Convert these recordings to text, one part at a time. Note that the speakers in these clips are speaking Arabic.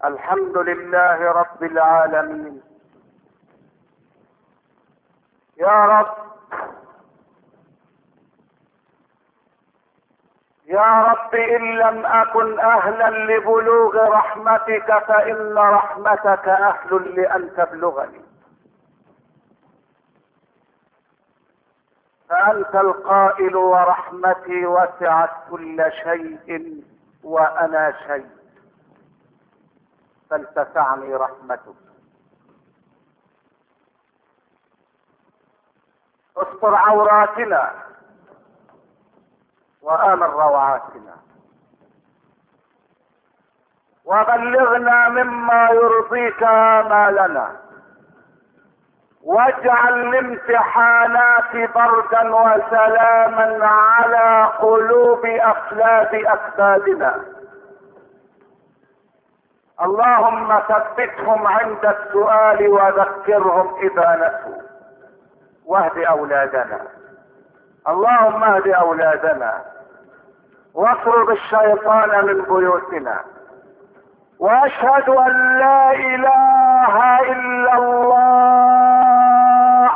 الحمد لله رب العالمين. يا رب يا رب إن لم أكن أهلا لبلوغ رحمتك فإن رحمتك أهل لأن تبلغني. فأنت القائل ورحمتي وسعت كل شيء وأنا شيء، فلتسعني رحمتك. استر عوراتنا وآمن روعاتنا، وبلغنا مما يرضيك آمالنا، واجعل الامتحانات بردا وسلاما على قلوب أفلاد أكبادنا. اللهم ثبتهم عند السؤال وذكرهم إذا نسوا، واهد أولادنا. اللهم اهد أولادنا واطرد الشيطان من بيوتنا. وأشهد أن لا إله إلا الله.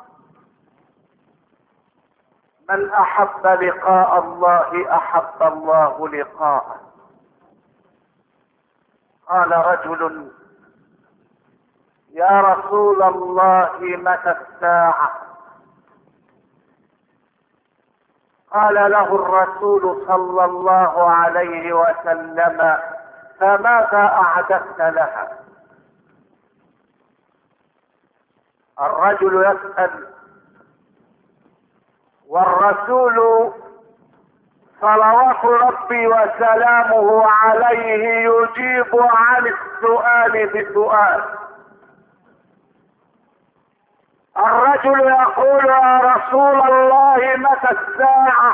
من أحب لقاء الله أحب الله لقاءه. قال رجل: يا رسول الله متى الساعة؟ قال له الرسول صلى الله عليه وسلم: فماذا أعددت لها؟ الرجل يسأل والرسول صلوات ربي وسلامه عليه يجيب عن السؤال بسؤال. الرجل يقول: يا رسول الله متى الساعة؟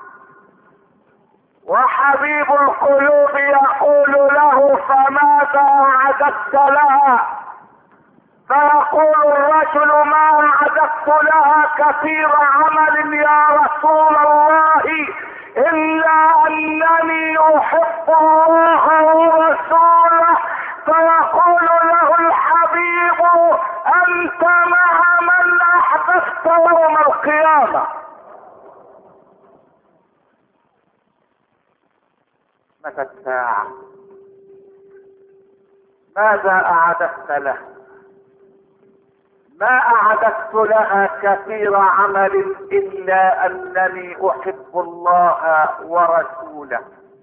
وحبيب القلوب يقول له: فماذا أعددت لها؟ فيقول الرجل: ما أعددت لها كثير عمل يا رسول الله، إلا أنني أحب الله ورسوله. فيقول له الحبيب: أنت مع من أحببت يوم القيامة. متى الساعة؟ ماذا أعددت له؟ ما أعددت لها كثير عمل إلا أنني أحب الله ورسوله.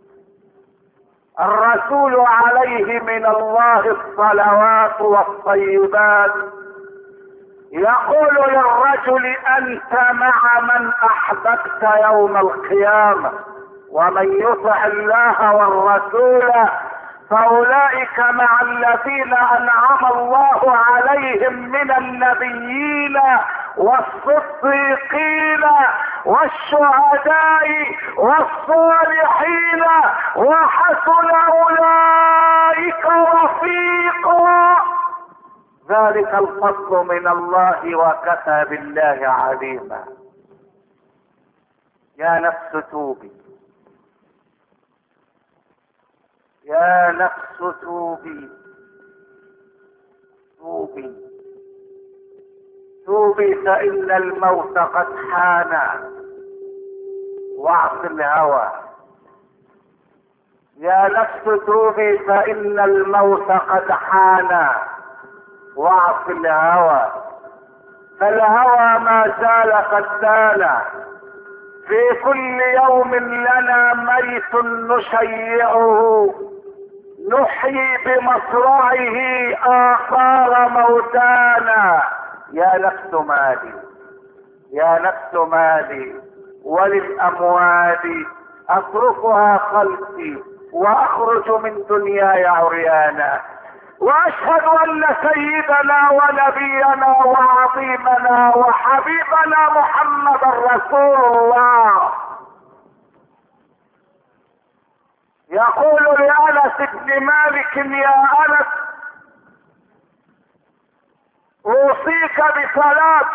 الرسول عليه من الله الصلوات والطيبات يقول للرجل: أنت مع من أحببت يوم القيامة. ومن يطع الله والرسول فأولئك مع الذين أنعم الله عليهم من النبيين والصديقين والشهداء والصالحين وحسن أولئك رفيقا. ذلك الفضل من الله وكفى بالله عليما. يا نفس توبي، يا نفس توبي، توبي توبي، فإن الموت قد حان. واعص الهوى. يا نفس توبي فإن الموت قد حان. واعص الهوى، فالهوى ما زال قتالا. في كل يوم لنا ميت نشيعه، نحيي بمصرعه آثار موتانا. يا نفس مالي، يا نفس مالي، وللأموال أتركها خلفي وأخرج من دنياي عريانا. وأشهد أن سيدنا ونبينا وعظيمنا وحبيبنا محمد رسول الله يقول لأنس بن مالك: يا أنس، أوصيك بثلاث: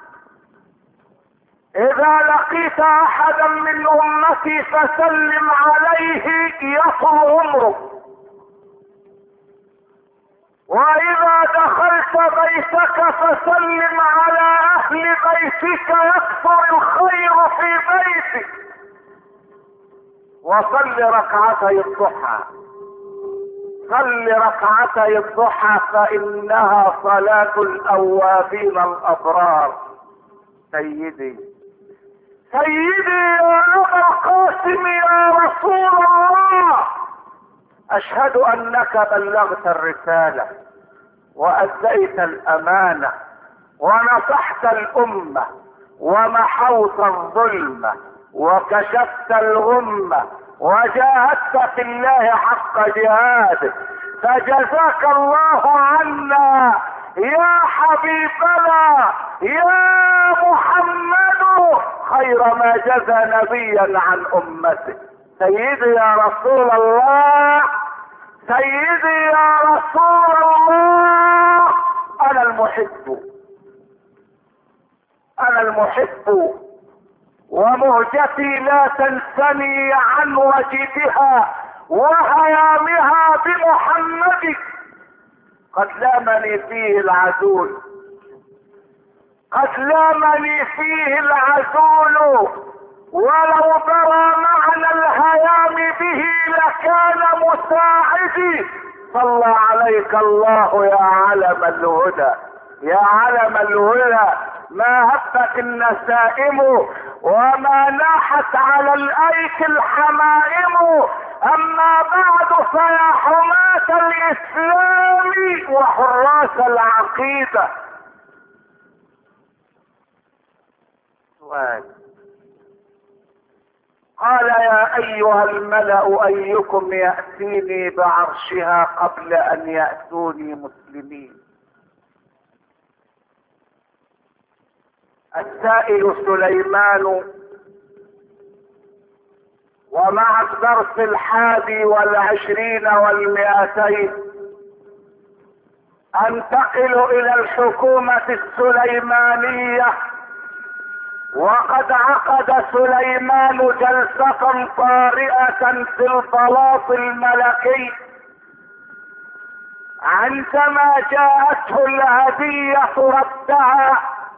إذا لقيت أحدا من أمتي فسلم عليه يطول عمره. فتحت بيتك فسلم على اهل بيتك يكثر الخير في بيتك. وصل ركعتي الضحى، صل ركعتي الضحى فانها صلاة الاوابين الابرار. سيدي يا ابا القاسم يا رسول الله، اشهد انك بلغت الرسالة واديت الامانة ونصحت الامة ومحوت الظلم وكشفت الغمة وجاهدت في الله حق جهاده، فجزاك الله عنا يا حبيبنا يا محمد خير ما جزى نبيا عن امته. سيدي يا رسول الله، سيدي يا رسول الله، انا المحب ومهجتي لا تنثني عن وجدها وهيامها بمحمد. قد لامني فيه العزول، قد لامني فيه العزول، ولو درى معنى الهيام به لكان مساعدي. صلى عليك الله يا علم الهدى، يا علم الهدى. ما هبت النسائم وما ناحت على الايك الحمائم، اما بعد فيا حماة الاسلام وحراس العقيدة. سؤال: قال يا ايها الملأ ايكم يأتيني بعرشها قبل ان يأتوني مسلمين؟ السائل سليمان. ومع الدرس 21 و200 انتقل الى الحكومة السليمانية. وقد عقد سليمان جلسة طارئة في البلاط الملكي عندما جاءته الهدية ردها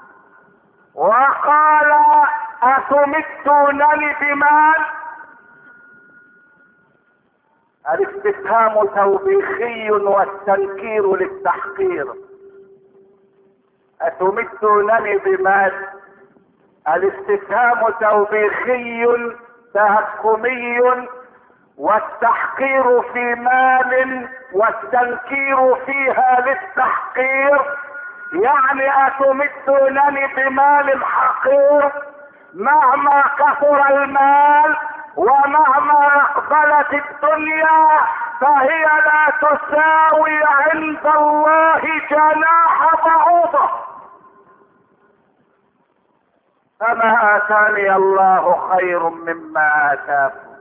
وقال: أتمدونني بمال؟ الاستفهام توبيخي والتنكير للتحقير. أتمدونني بمال؟ الاستفهام توبيخي تهكمي، والتحقير في مال والتنكير فيها للتحقير. يعني أتمدونني بمال حقير؟ مهما كثر المال ومهما اقبلت الدنيا فهي لا تساوي عند الله جناح بعوضة. فما آتاني الله خير مما آتاكم.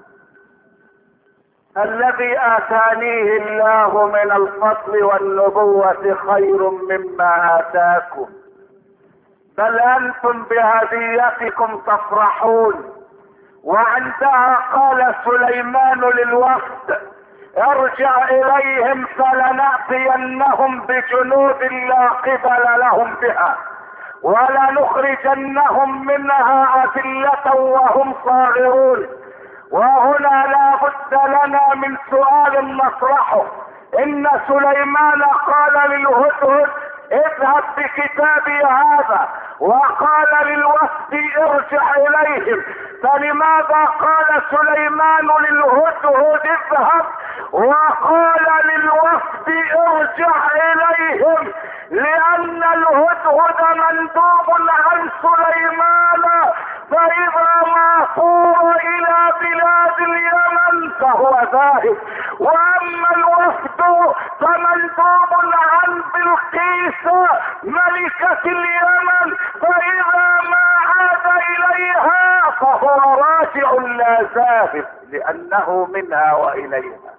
الذي آتانيه الله من الفضل والنبوة خير مما آتاكم، بل أنتم بهديتكم تفرحون. وعندها قال سليمان للوفد: ارجع إليهم فلنأتينهم بجنود لا قبل لهم بها ولنخرجنهم منها أذلة وهم صاغرون. وهنا لا بد لنا من سؤال نطرحه. إن سليمان قال للهدهد: اذهب بكتابي هذا، وقال للوفد: ارجع إليهم. فلماذا قال سليمان للهدهد اذهب وقال للوفد ارجع إليهم؟ لأن الهدهد مندوب عن سليمان، فإذا ما صور إلى بلاد اليمن فهو ذاهب، وأما الوفد فمندوب عن بلقيس ملكة اليمن، فإذا ما عاد إليها فهو راجع لا ذاهب، لأنه منها وإليها.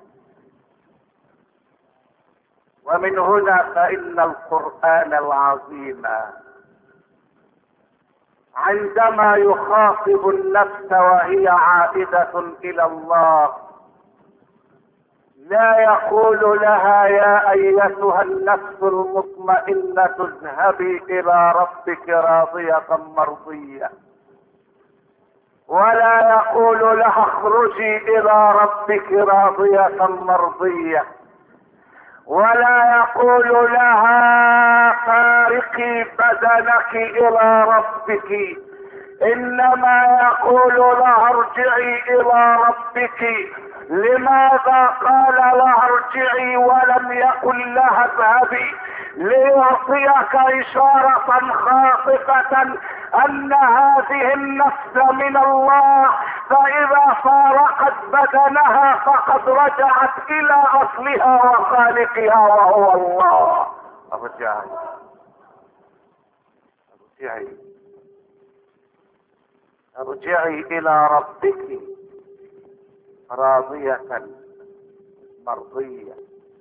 ومن هنا فإن القرآن العظيم عندما يخاطب النفس وهي عائدة إلى الله لا يقول لها يا ايتها النفس المطمئنة اذهبي الى ربك راضية مرضية، ولا يقول لها اخرجي الى ربك راضية مرضية، ولا يقول لها فارقي بدنك الى ربك، انما يقول لها ارجعي الى ربك. لماذا قال لها ارجعي ولم يقل لها اذهبي؟ ليعطيك اشارة خاطفة ان هذه النفس من الله، فاذا فارقت بدنها فقد رجعت الى اصلها وخالقها وهو الله. ارجعي ارجعي ارجعي الى ربك راضية مرضية،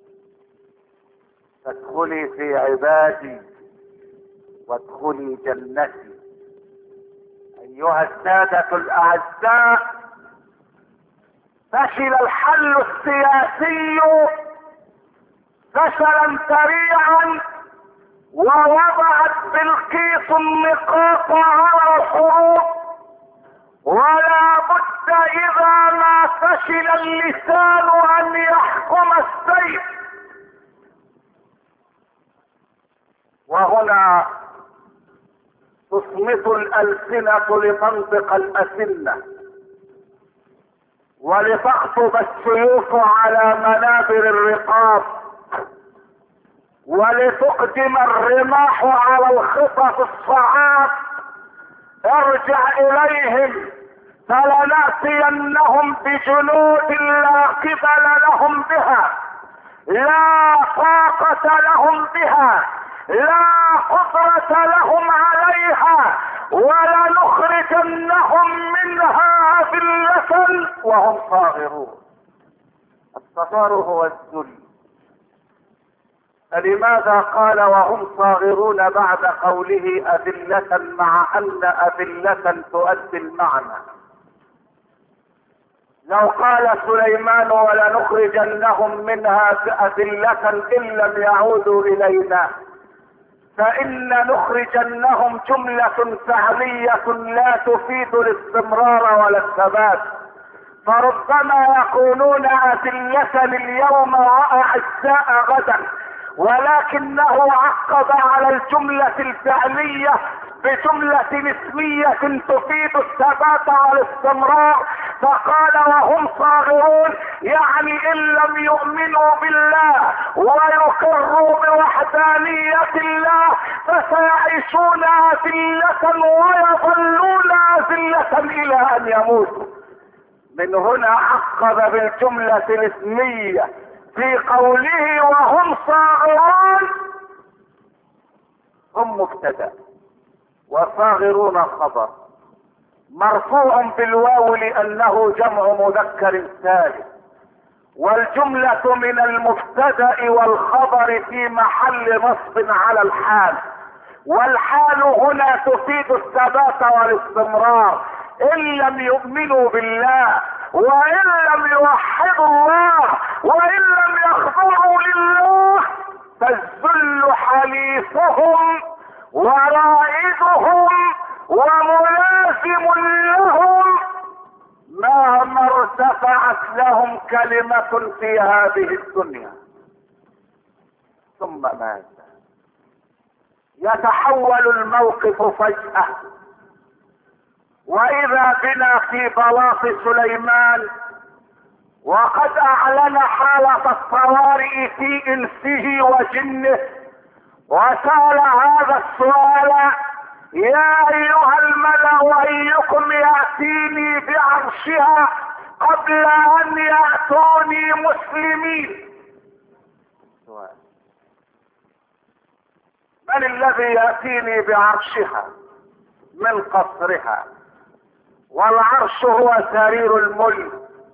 تدخلي في عبادي وادخلي جنتي. ايها السادة الاعزاء، فشل الحل السياسي فشلا سريعا، ووضعت بلقيس النقاط على الحروف، ولا بد اذا ما فشل اللسان ان يحكم السيف. وهنا تصمت الألسنة لتنطق الأسنة، ولتخطب السيوف على منابر الرقاب، ولتقدم الرماح على الخطط الصعاب. ارجع إليهم فلنأتينهم بجنود لا قبل لهم بها، لا طاقة لهم بها، لا قدرة لهم عليها، ولنخرجنهم منها أذلة وهم صاغرون. الصغار هو الذل. فلماذا قال وهم صاغرون بعد قوله أذلة، مع أن أذلة تؤدي المعنى؟ لو قال سليمان ولنخرجنهم منها أذلة إن لم يعودوا إلينا، فإن نخرجنهم جملة فعلية لا تفيد الاستمرار ولا الثبات، فربما يكونون أذلة اليوم وأعزاء غدا، ولكنه عقب على الجملة الفعلية بجملة اسمية تفيد الثبات والاستمرار، فقال وهم صاغرون، يعني ان لم يؤمنوا بالله ويقروا بوحدانية الله فسيعيشون أذلة ويظلون أذلة الى ان يموتوا. من هنا عقب بالجملة الاسمية في قوله وهم صاغرون. هم مبتدأ وصاغرون خبر مرفوع بالواو لأنه جمع مذكر سالم، والجملة من المبتدأ والخبر في محل نصب على الحال، والحال هنا تفيد الثبات والاستمرار. إن لم يؤمنوا بالله وإن لم يوحدوا الله وإن لم يخضعوا لله فالذل حليفهم ورائدهم وملازم لهم مهما ارتفعت لهم كلمة في هذه الدنيا. ثم ماذا؟ يتحول الموقف فجأة، وإذا بنا في بلاط سليمان وقد أعلن حالة الطوارئ في إنسه وجنه، وسأل هذا السؤال: يا أيها الملأ أيكم يأتيني بعرشها قبل أن يأتوني مسلمين؟ من الذي يأتيني بعرشها من قصرها؟ والعرش هو سرير الملك،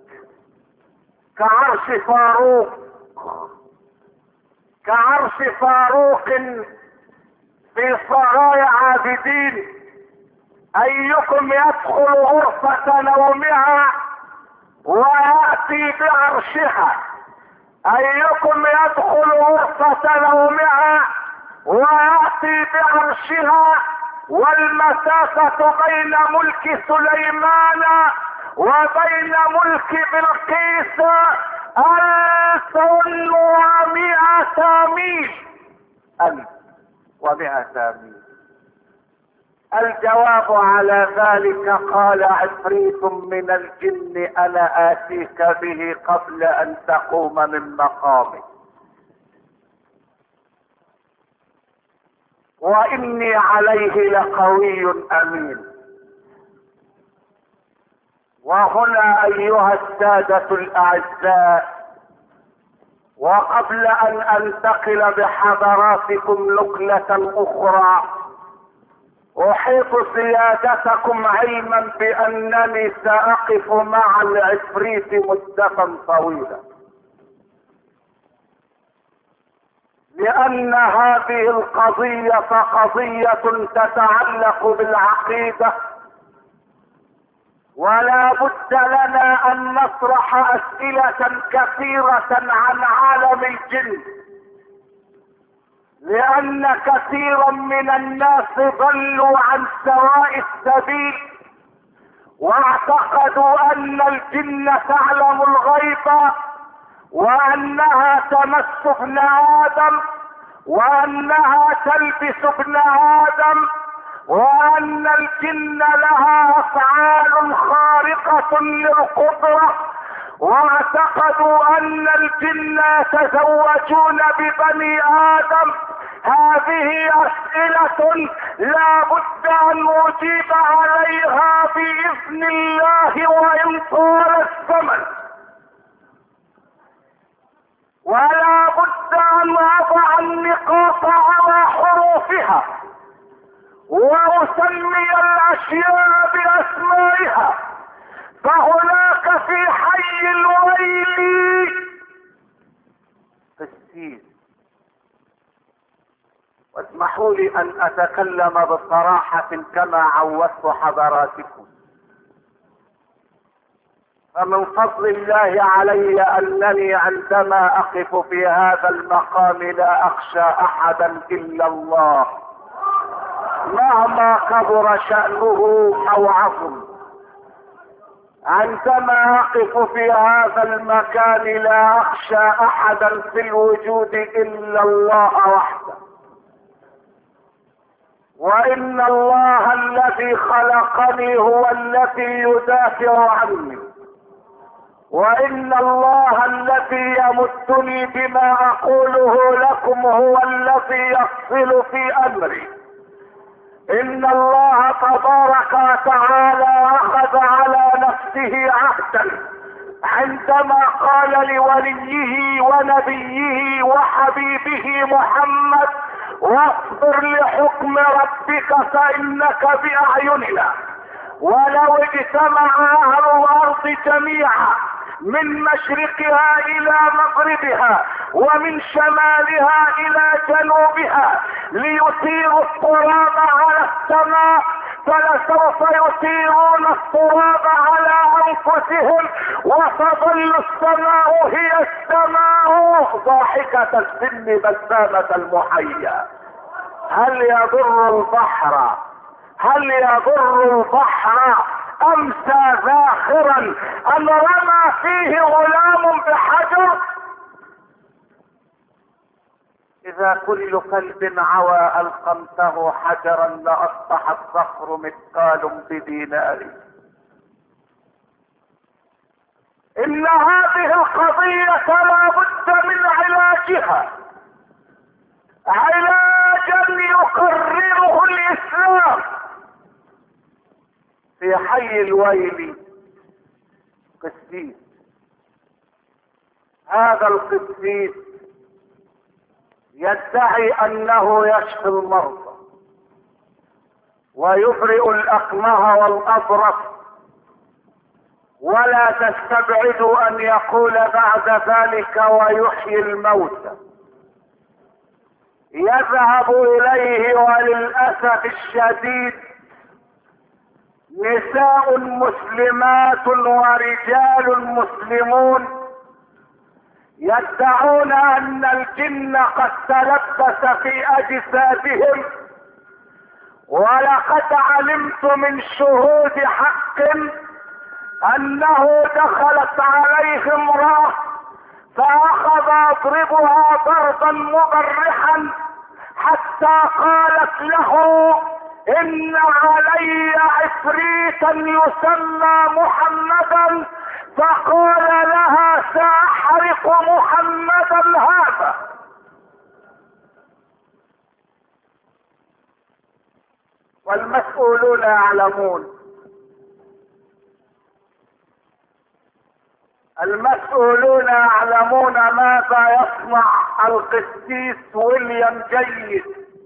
كعرش فاروق، كعرش فاروق في صغايا عابدين. ايكم يدخل غرفة نومها ويأتي بعرشها ايكم يدخل غرفة نومها ويأتي بعرشها والمسافة بين ملك سليمان وبين ملك بلقيس 1100 ميل. 1100 ميل. الجواب على ذلك قال عفريت من الجن انا اتيك به قبل ان تقوم من مقامك واني عليه لقوي امين. وهنا ايها السادة الاعزاء، وقبل ان انتقل بحضراتكم نقلة اخرى، احيط سيادتكم علما بانني ساقف مع العفريت مدة طويلة، لان هذه القضية قضية تتعلق بالعقيدة، ولا بد لنا ان نطرح اسئلة كثيرة عن عالم الجن، لان كثيرا من الناس ضلوا عن سواء السبيل واعتقدوا ان الجن تعلم الغيب وانها تمس ابن ادم وانها تلبس ابن ادم وان الجن لها افعال خارقة للقدرة، واعتقدوا ان الجن يتزوجون ببني ادم. هذه اسئلة لا بد ان نجيب عليها باذن الله وان طال الزمن، ولا بد ان اضع النقاط على حروفها واسمي الاشياء باسمائها. فهناك في حي الويل قسيس، واسمحوا لي ان اتكلم بصراحة كما عودت حضراتكم، فمن فضل الله علي انني عندما اقف في هذا المقام لا اخشى احدا الا الله مهما كبر شأنه او عظم. عندما اقف في هذا المكان لا اخشى احدا في الوجود الا الله وحده، وان الله الذي خلقني هو الذي يدافع عني، وان الله الذي يمدني بما اقوله لكم هو الذي يفصل في امري. ان الله تبارك وتعالى اخذ على نفسه عهدا عندما قال لوليه ونبيه وحبيبه محمد: واصبر لحكم ربك فانك باعيننا. ولو اجتمع اهل الارض جميعا من مشرقها الى مغربها ومن شمالها الى جنوبها ليثيروا التراب على السماء فلسوف يثيرون التراب على انفسهم وتظل السماء هي السماء ضاحكة السن بسامة المحيا. هل يضر البحر امسى ذاخرا ام رمى فيه غلام بحجر؟ اذا كل كلب عوى القمته حجرا لاصبح الصخر مثقال بدينار. ان هذه القضية لا بد من علاجها، علاجا يقرره الاسلام. في حي الويل قسيس، هذا القسيس يدعي انه يشفي المرضى ويبرئ الاكمه والابرص، ولا تستبعدوا ان يقول بعد ذلك ويحيي الموتى. يذهب اليه وللاسف الشديد نساء مسلمات ورجال مسلمون يدعون ان الجن قد تلبس في اجسادهم، ولقد علمت من شهود حق انه دخلت عليه امرأة فاخذ يضربها ضربا مبرحا حتى قالت له ان علي عفريتا يسمى محمدا، فقال لها ساحرق محمدا هذا. والمسؤولون يعلمون، المسؤولون يعلمون ماذا يصنع القسيس ويليام جيد،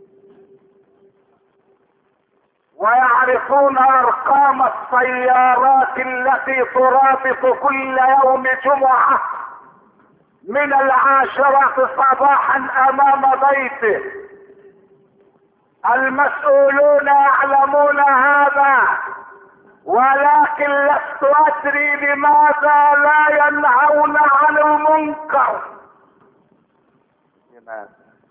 ويعرفون ارقام السيارات التي ترافق كل يوم جمعة من 10 صباحا امام بيته. المسؤولون يعلمون هذا، ولكن لست ادري لماذا لا ينهون عن المنكر. لماذا؟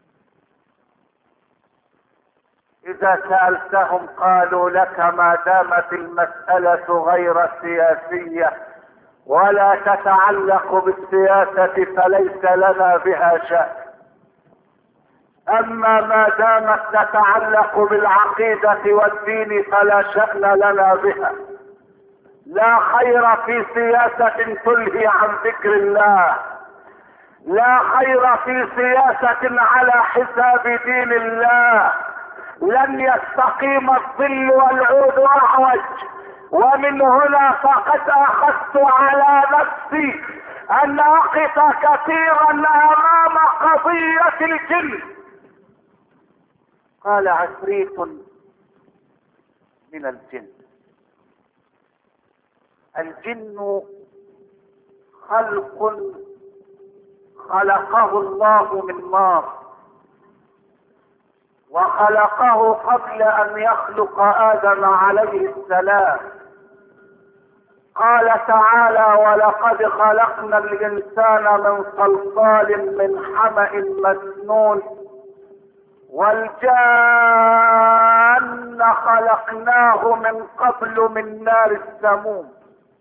اذا سألتهم قالوا لك ما دامت المسألة غير سياسية ولا تتعلق بالسياسة فليس لنا بها شأن، اما ما دامت تتعلق بالعقيدة والدين فلا شأن لنا بها. لا خير في سياسة تلهي عن ذكر الله، لا خير في سياسة على حساب دين الله. لن يستقيم الظل والعود اعوج. ومن هنا فقد اخذت على نفسي ان اقف كثيرا امام قضية الجن. قال عفريت من الجن. الجن خلق خلقه الله من نار، وخلقه قبل ان يخلق ادم عليه السلام. قال تعالى ولقد خلقنا الانسان من صلصال من حمأ مسنون والجان خلقناه من قبل من نار السموم.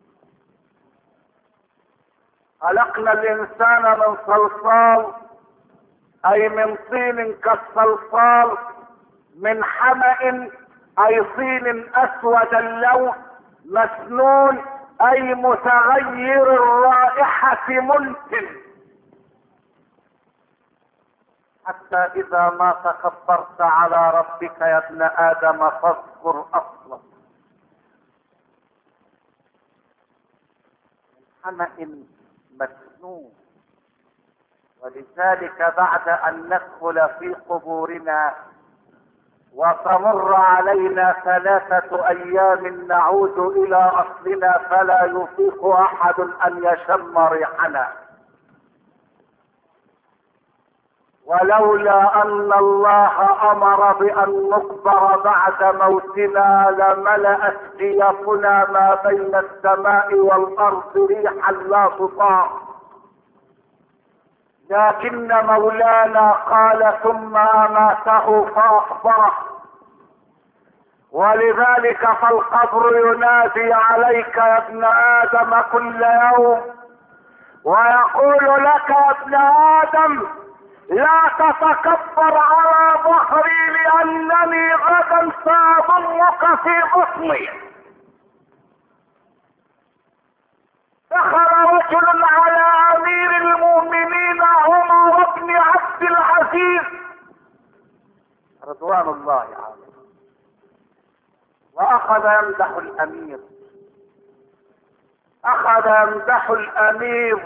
خلقنا الانسان من صلصال اي من طين كالصلصال، من حمأ اي طين اسود اللون، مسنون اي متغير الرائحة منتن. حتى اذا ما تكبرت على ربك يا ابن ادم فاذكر اصلا. من حمأ مسنون. ولذلك بعد ان ندخل في قبورنا وتمر علينا 3 ايام نعود الى اصلنا فلا يطيق احد ان يشم ريحنا. ولولا ان الله امر بان نقبر بعد موتنا لملأت جيفنا ما بين السماء والارض ريحا لا تطاق. لكن مولانا قال ثم اماته فاقبره. ولذلك فالقبر ينادي عليك يا ابن ادم كل يوم ويقول لك يا ابن ادم لا تتكبر على ظهري لانني غدا ساضمك في بطني. دخل رجل على امير المؤمنين عمر بن عبد العزيز رضوان الله عليه، واخذ يمدح الامير، اخذ يمدح الامير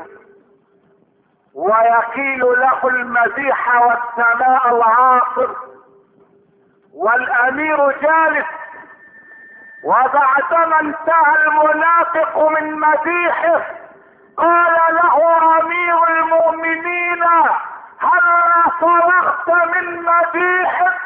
ويكيل له المديح والثناء العاطر، والامير جالس. وبعدما انتهى المنافق من مديحه قال له امير المؤمنين هل فرغت من مديحك؟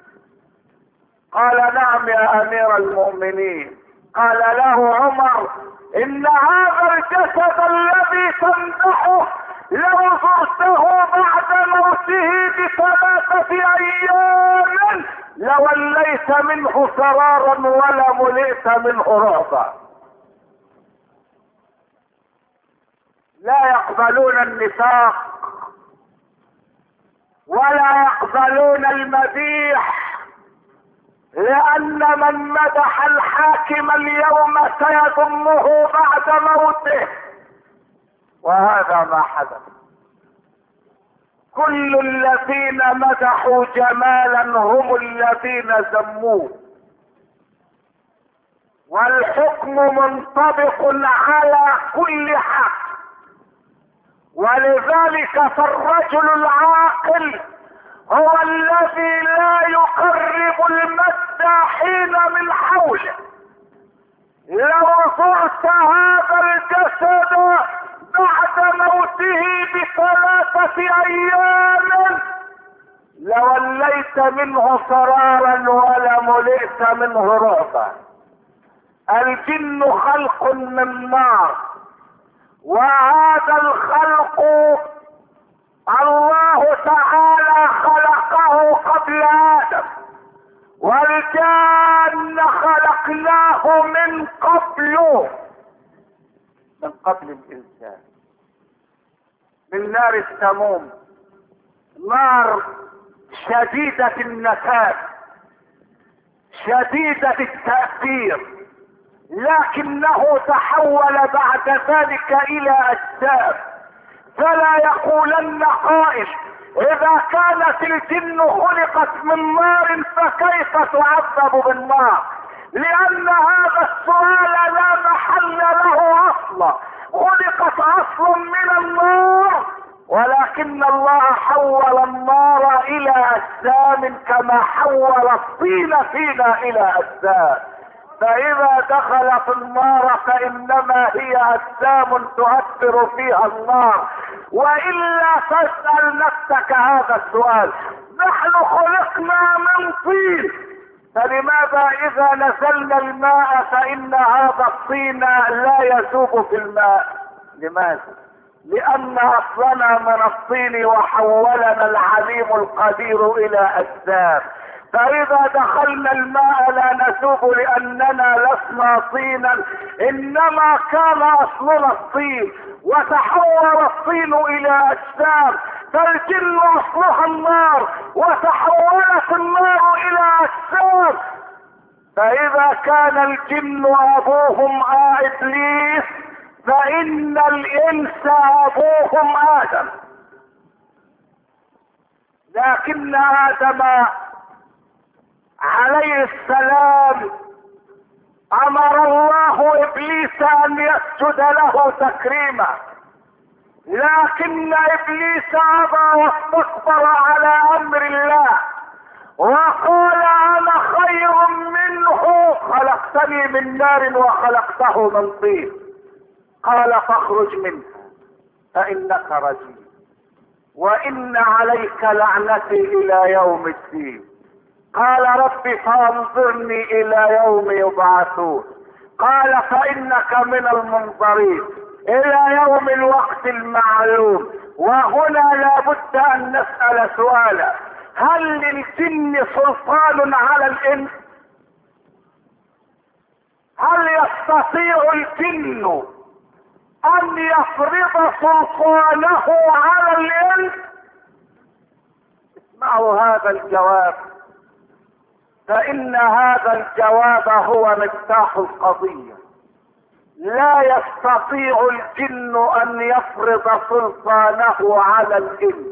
قال نعم يا امير المؤمنين. قال له عمر ان هذا الجسد الذي تمدحه لو زرته بعد موته ب3 ايام لوليت منه فرارا ولا ملئت منه رعبا. لا يقبلون النفاق ولا يقبلون المديح، لان من مدح الحاكم اليوم سيذمه بعد موته، وهذا ما حدث. كل الذين مدحوا جمالا هم الذين ذموه، والحكم منطبق على كل حق. ولذلك فالرجل العاقل هو الذي لا يقرب المداحين من حوله. لو زرت هذا الجسد بعد موته ب3 ايام لوليت منه فرارا ولا ملئت منه رعبا. الجن خلق من نار، وهذا الخلق الله تعالى خلقه قبل ادم، والجان خلقناه من قبل الانسان من نار السموم، نار شديدة النفاذ شديدة التأثير، لكنه تحول بعد ذلك الى اجسام. فلا يقولن قائل اذا كانت الجن خلقت من نار فكيف تعذب بالنار؟ لان هذا السؤال لا محل له اصلا. خلقت اصلا من النار، ولكن الله حول النار الى اجسام كما حول الطين فينا الى اجسام. فاذا دخلت النار فانما هي اجسام تؤثر فيها النار. والا فاسأل نفسك هذا السؤال: نحن خلقنا من طين، فلماذا اذا نزلنا الماء فان هذا الطين لا يذوب في الماء؟ لماذا؟ لان اصلنا من الطين وحولنا العليم القدير الى اجسام. فاذا دخلنا الماء لا نذوب لاننا لسنا طينا، انما كان اصلنا الطين وتحول الطين الى اجسام. فالجن اصلها النار وتحولت النار الى اجسام. فاذا كان الجن ابوهم ابليس فان الانس ابوهم ادم. لكن ادم عليه السلام امر الله ابليس ان يسجد له تكريما، لكن ابليس ابى واستكبر على امر الله وقال انا خير منه، خلقتني من نار وخلقته من طين. قال فاخرج منها فانك رجيم وان عليك لعنتي الى يوم الدين. قال رب فانظرني الى يوم يبعثون. قال فانك من المنظرين الى يوم الوقت المعلوم. وهنا لابد ان نسأل سؤالا: هل للجن سلطان على الانس؟ هل يستطيع الجن ان يفرض سلطانه على الانس؟ اسمعوا هذا الجواب، فان هذا الجواب هو مفتاح القضية. لا يستطيع الجن ان يفرض سلطانه على الانس،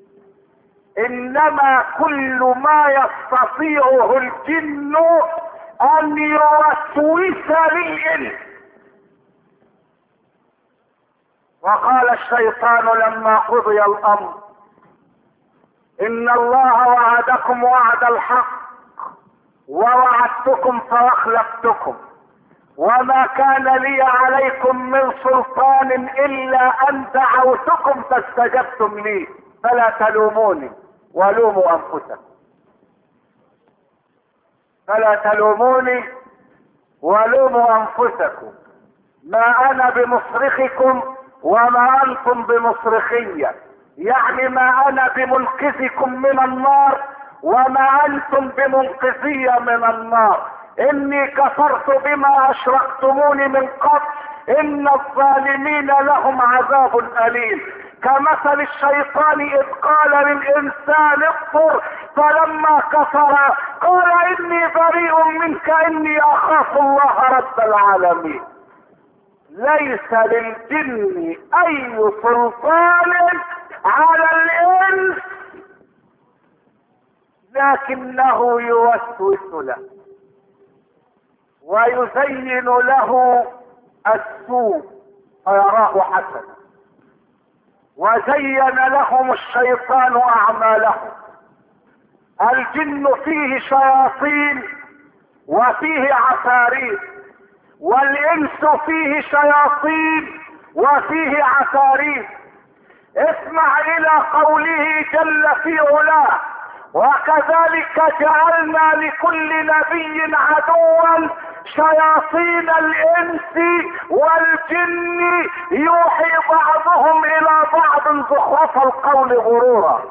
انما كل ما يستطيعه الجن ان يوسوس للانس. وقال الشيطان لما قضي الامر: ان الله وعدكم وعد الحق ووعدتكم فاخلفتكم وما كان لي عليكم من سلطان الا ان دعوتكم فاستجبتم لي فلا تلوموني ولوموا انفسكم. فلا تلوموني ولوموا انفسكم، ما انا بمصرخكم وما انتم بمصرخية، يعني ما انا بمنقذكم من النار وما انتم بمنقذية من النار. اني كفرت بما اشركتموني من قبل ان الظالمين لهم عذاب اليم. كمثل الشيطان اذ قال للانسان اكفر فلما كفر قال اني بريء منك اني اخاف الله رب العالمين. ليس للجن اي سلطان على الانس لكنه يوسوس له ويزين له السوء فيراه حسنا، وزين لهم الشيطان اعمالهم. الجن فيه شياطين وفيه عفاريت، والانس فيه شياطين وفيه عفاريت. اسمع الى قوله جل في علاه: وكذلك جعلنا لكل نبي عدوا شياطين الانس والجن يوحي بعضهم الى بعض زخرف القول غرورا.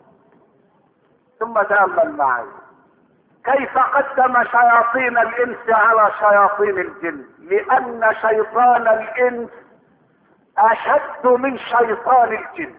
ثم تأمل معي كيف قدم شياطين الانس على شياطين الجن، لان شيطان الانس اشد من شيطان الجن.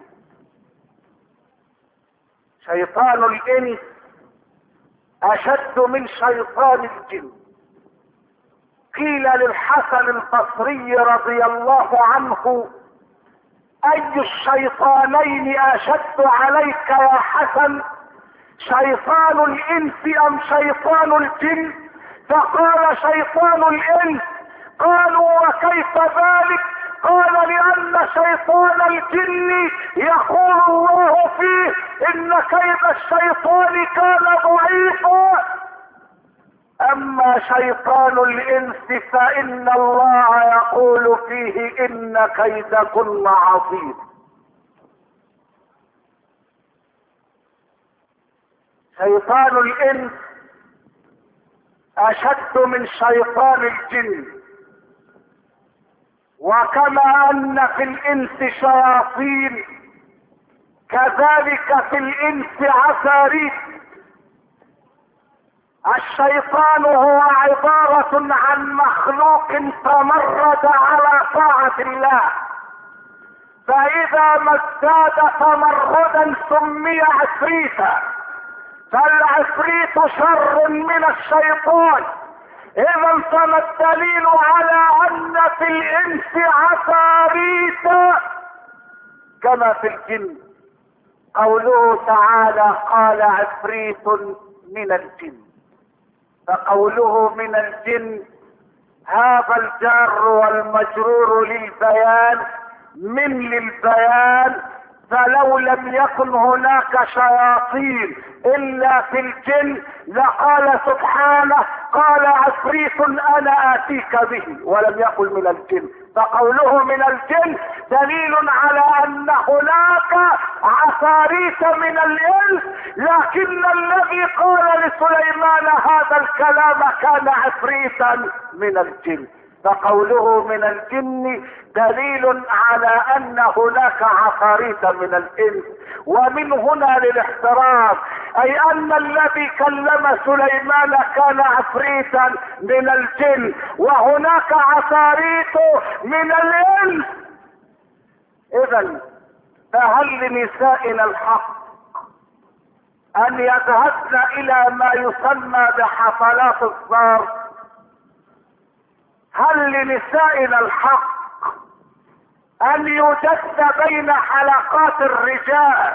شيطان الانس اشد من شيطان الجن. قيل للحسن البصري رضي الله عنه: اي الشيطانين اشد عليك يا حسن، شيطان الانس ام شيطان الجن؟ فقال: شيطان الانس. قالوا: وكيف ذلك؟ قال: لان شيطان الجن يقول الله فيه: ان كيد الشيطان كان ضعيفا، اما شيطان الانس فان الله يقول فيه: ان كيدكن عظيم. شيطان الانس اشد من شيطان الجن. وكما ان في الانس شياطين كذلك في الانس عفاريت. الشيطان هو عبارة عن مخلوق تمرد على طاعة الله، فاذا ما ازداد تمردا سمي عفريتا، فالعفريت شر من الشيطان. اذا فما الدليل على ان في الانس عفاريت كما في الجن؟ قوله تعالى: قال عفريت من الجن. فقوله من الجن هذا الجار والمجرور للبيان، من للبيان، فلو لم يكن هناك شياطين الا في الجن لقال سبحانه: قال عفريت انا اتيك به، ولم يقل من الجن. فقوله من الجن دليل على ان هناك عفاريت من الانس، لكن الذي قال لسليمان هذا الكلام كان عفريتا من الجن. فقوله من الجن دليل على ان هناك عفاريت من الانس. ومن هنا للاحترام، اي ان الذي كلم سليمان كان عفريتا من الجن، وهناك عفاريت من الانس. اذا فهل لنسائنا الحق ان يذهبن الى ما يسمى بحفلات الزار؟ هل لنسائنا الحق ان يجد بين حلقات الرجال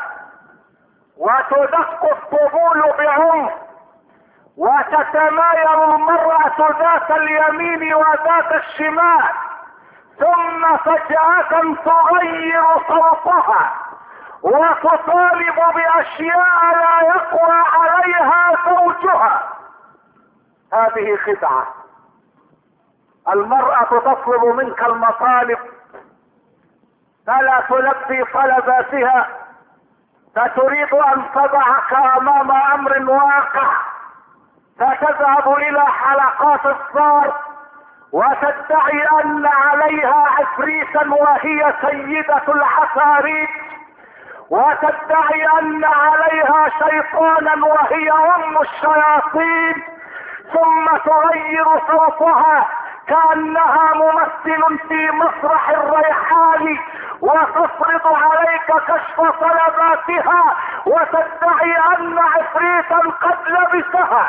وتدق الطبول بعنف وتتمايل المرأة ذات اليمين وذات الشمال، ثم فجأة تغير صوتها وتطالب باشياء لا يقوى عليها زوجها؟ هذه خدعة. المرأة تطلب منك المطالب فلا تلبي طلباتها، فتريد ان تضعك امام امر واقع، فتذهب الى حلقات الزار وتدعي ان عليها عفريتا وهي سيدة العفاريت، وتدعي ان عليها شيطانا وهي ام الشياطين، ثم تغير صوتها كأنها ممثل في مسرح الريحان وتفرض عليك كشف طلباتها وتدعي ان عفريتا قد لبسها.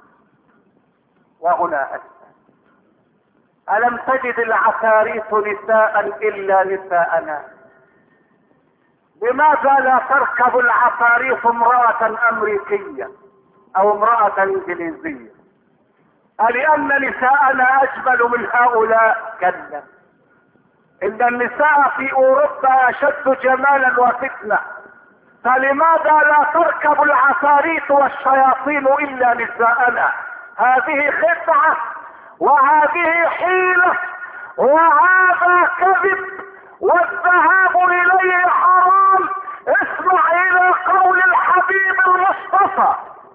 وهنا أسأل، ألم تجد العفاريت نساء إلا نساءنا؟ لماذا لا تركب العفاريت امرأة أمريكية أو امرأة إنجليزية؟ ألأن نساءنا أجمل من هؤلاء؟ كلا، إن النساء في أوروبا أشد جمالا وفتنة، فلماذا لا تركب العفاريت والشياطين إلا نساءنا؟ هذه خدعة وهذه حيلة وهذا كذب والذهاب إليه حرام. اسمع إلى قول الحبيب المصطفى،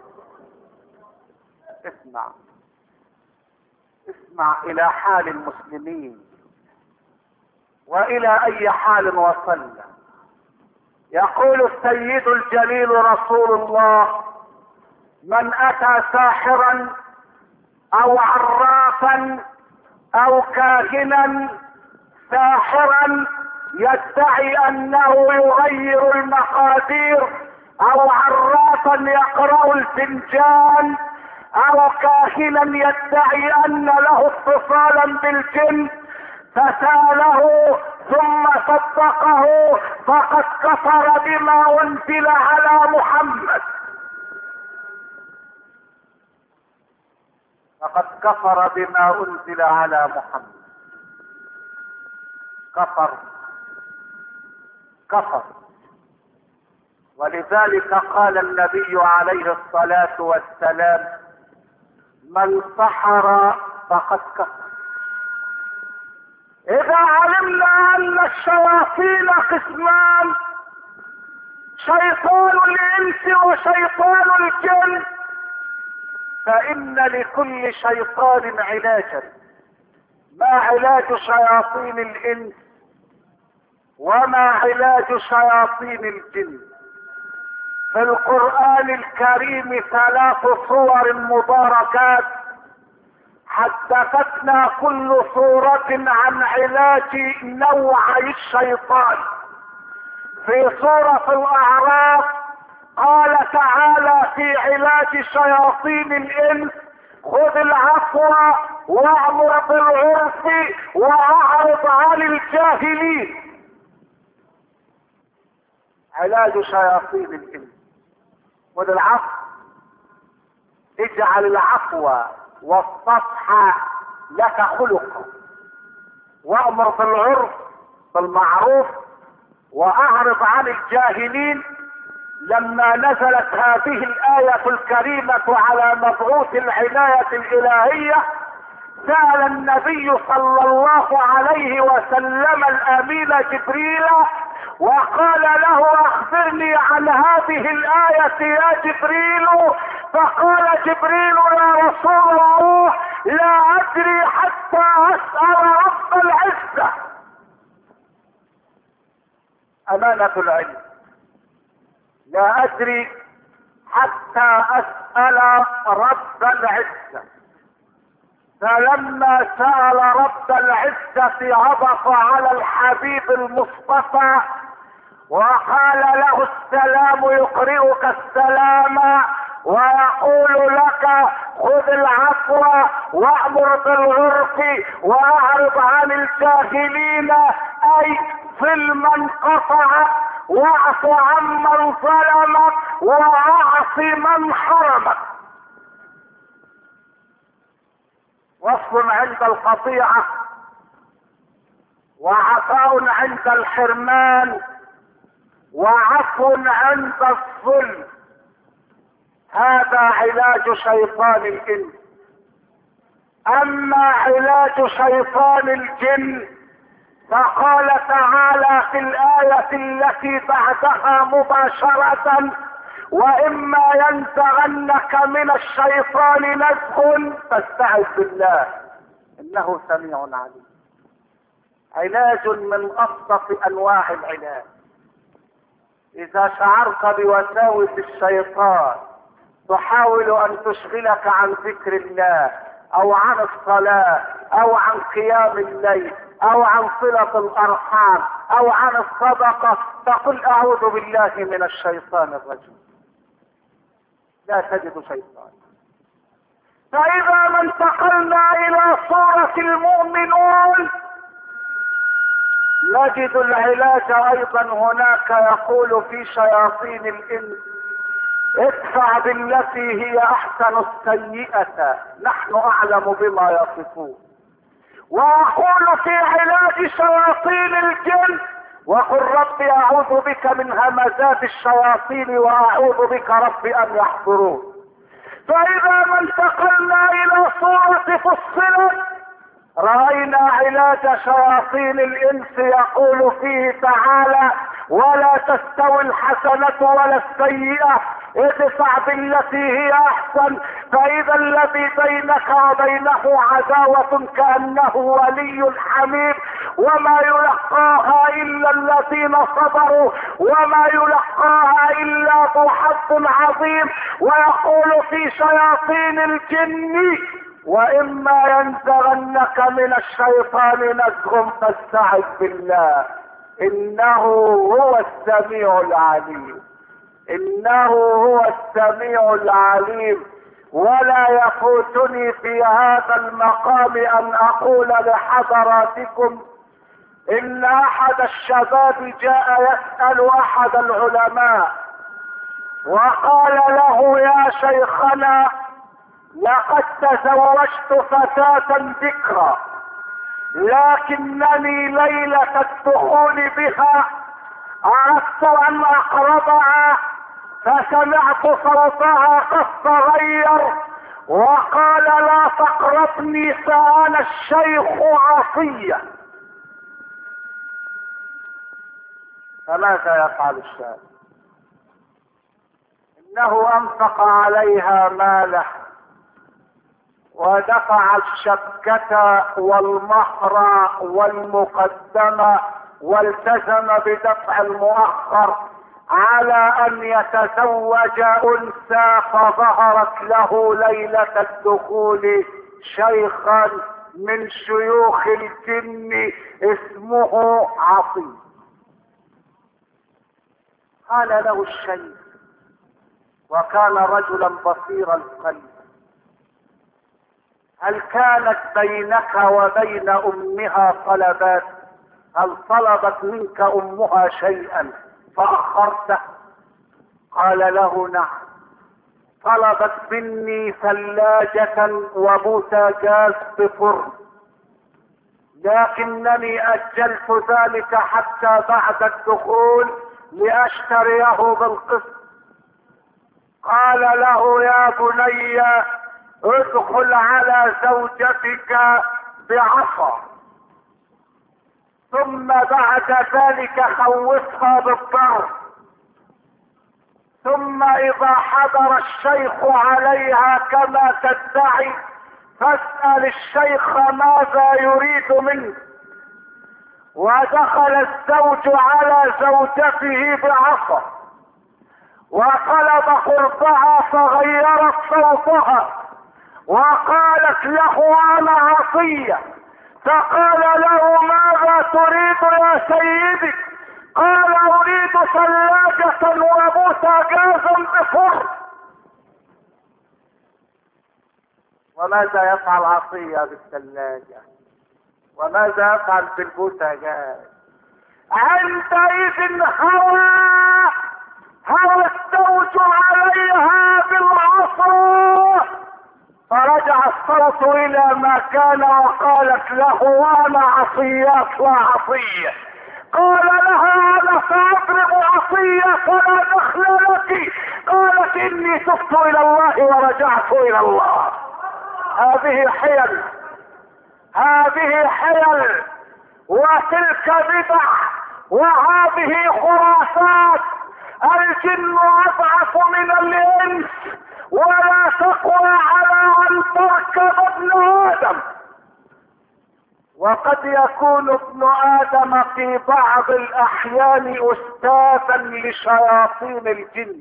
اسمع إلى حال المسلمين وإلى أي حال وصلنا. يقول السيد الجليل رسول الله: من أتى ساحرا أو عرافا أو كاهنا، ساحرا يدعي أنه يغير المقادير، أو عرافا يقرأ الفنجان، أو كاهنا يدعي أن له اتصالا بالجن، فسأله ثم صدقه فقد كفر بما أنزل على محمد، فقد كفر بما أنزل على محمد. كفر. ولذلك قال النبي عليه الصلاة والسلام: من سحر فقد كفر. إذا علمنا أن الشياطين قسمان، شيطان الإنس وشيطان الجن، فإن لكل شيطان علاجا. ما علاج شياطين الإنس وما علاج شياطين الجن؟ في القرآن الكريم 3 صور مباركات حدثتنا كل صورة عن علاج نوعي الشيطان. في سورة الأعراف قال تعالى في علاج شياطين الإنس: خذ العفو وأمر بالعرف وأعرض عن الجاهلين. علاج شياطين الإنس: خذ العفو، اجعل العفو والصفح لك خلق، وأمر بالعرف بالمعروف وأعرض عن الجاهلين. لما نزلت هذه الآية الكريمة على مبعوث العناية الإلهية، سأل النبي صلى الله عليه وسلم الأمين جبريل وقال له: أخبرني عن هذه الآية يا جبريل. فقال جبريل: يا رسول الله، لا أدري حتى أسأل رب العزة. أمانة العلم، لا أدري حتى أسأل رب العزة. فلما سأل رب العزة عطف على الحبيب المصطفى وقال له: السلام يقرئك السلام ويقول لك: خذ العفو وأمر بالعرف وأعرض عن الجاهلين، أي صل من قطعك واعف عمن ظلمك واعص من حرمك. وصل عند القطيعة وعطاء عند الحرمان وعفو عند الظلم. هذا علاج شيطان الإنس. أما علاج شيطان الجن فقال تعالى في الآية التي بعدها مباشرة: وإما ينزغنك من الشيطان نزغ فاستعذ بالله انه سميع عليم. علاج من ابسط انواع العلاج. اذا شعرت بوساوس الشيطان تحاول ان تشغلك عن ذكر الله او عن الصلاة او عن قيام الليل او عن صلة الارحام او عن الصدقة، فقل اعوذ بالله من الشيطان الرجيم. لا تجد شيطان. فاذا ما انتقلنا الى صورة المؤمنون نجد العلاج ايضا هناك. يقول في شياطين الانس ادفع بالتي هي احسن السيئة نحن اعلم بما يصفون. ويقول في علاج شياطين الجن وقل رب اعوذ بك من همزات الشياطين واعوذ بك رب ان يحضرون. فاذا ما انتقلنا الى صورة فصلت رأينا علاج شياطين الانس. يقول فيه تعالى ولا تستوي الحسنة ولا السيئة ادفع بالتي هي احسن فاذا الذي بينك وبينه عداوة كأنه ولي حميم وما يلقاها الا الذين صبروا وما يلقاها الا ذو حظ عظيم. ويقول في شياطين الجن واما ينزغنك من الشيطان نزغ فاستعذ بالله انه هو السميع العليم. انه هو السميع العليم. ولا يفوتني في هذا المقام ان اقول لحضراتكم ان احد الشباب جاء يسأل احد العلماء وقال له يا شيخنا لقد تزوجت فتاة ذكرى لكنني ليلة الدخول بها اردت ان اقربها فسمعت صوتها قد تغير وقال لا تقربني فانا الشيخ عصية. فماذا يفعل الشاب؟ انه انفق عليها ماله ودفع الشبكة والمهر والمقدمة والتزم بدفع المؤخر على ان يتزوج انثى فظهرت له ليلة الدخول شيخا من شيوخ الجن اسمه عصي. قال له الشيخ وكان رجلا بصير القلب هل كانت بينك وبين امها طلبات؟ هل طلبت منك امها شيئا فاخرته؟ قال له نعم طلبت مني ثلاجة وبوتاجاز بفرن لكنني اجلت ذلك حتى بعد الدخول لاشتريه بالقسط. قال له يا بني ادخل على زوجتك بعصا ثم بعد ذلك خوفها بالضرب ثم اذا حضر الشيخ عليها كما تدعي فاسأل الشيخ ماذا يريد منك. ودخل الزوج على زوجته بعصا وطلب قربها فغيرت صوتها وقالت له انا عصية. فقال له ماذا تريد يا سيدي؟ قال اريد ثلاجة وبوتاجازا بفرن. وماذا يفعل عصية بالثلاجة؟ وماذا يفعل بالبوتاجاز؟ عندئذ هوى الزوج عليها بالعصا فرجع الصوت الى ما كان وقالت له انا عصيات لا عصية. قال لها انا ساضرب عصية فلا دخل لك. قالت اني تبت الى الله ورجعت الى الله. هذه حيل وتلك بدع وهذه خرافات. الجن اضعف من الانس ولا تقوى على ان تركب ابن ادم. وقد يكون ابن ادم في بعض الاحيان استاذا لشياطين الجن.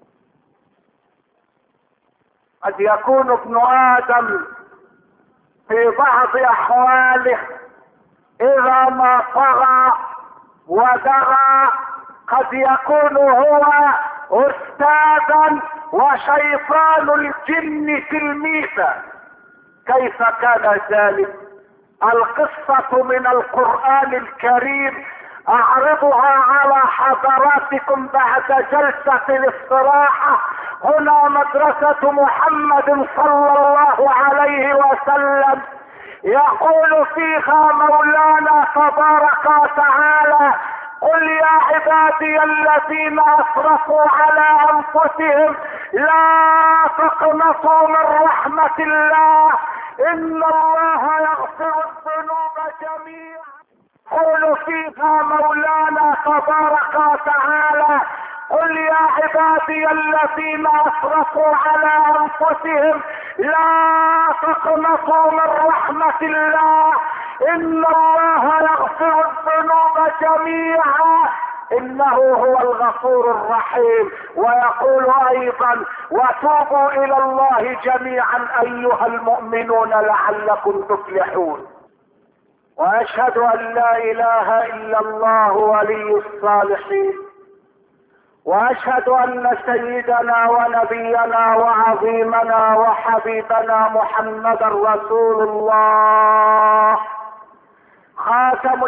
قد يكون ابن ادم في بعض احواله اذا ما طغى ودغى قد يكون هو استاذا وشيطان الجن تلميذا. كيف كان ذلك؟ القصة من القرآن الكريم اعرضها على حضراتكم بعد جلسة الاستراحة. هنا مدرسة محمد صلى الله عليه وسلم، يقول فيها مولانا تبارك وتعالى: قل يا عبادي الذين اسرفوا على انفسهم لا تقنطوا من رحمة الله ان الله يغفر الذنوب جميعا. قل فيها مولانا تبارك وتعالى: قل يا عبادي الذين اسرفوا على انفسهم لا تقنطوا من رحمة الله ان الله يغفر الذنوب جميعا انه هو الغفور الرحيم. ويقول ايضا: وتوبوا الى الله جميعا ايها المؤمنون لعلكم تفلحون. واشهد ان لا اله الا الله ولي الصالحين، واشهد ان سيدنا ونبينا وعظيمنا وحبيبنا محمدا رسول الله خاتم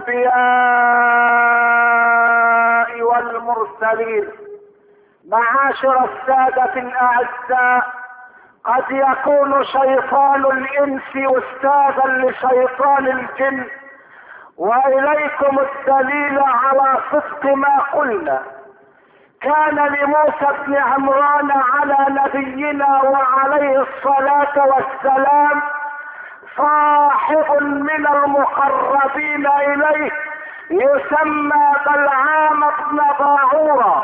الانبياء والمرسلين. معاشر السادة الاعزاء، قد يكون شيطان الانس استاذا لشيطان الجن، واليكم الدليل على صدق ما قلنا. كان لموسى بن عمران على نبينا وعليه الصلاة والسلام صاحب من المقربين اليه يسمى بلعام بن باعورة،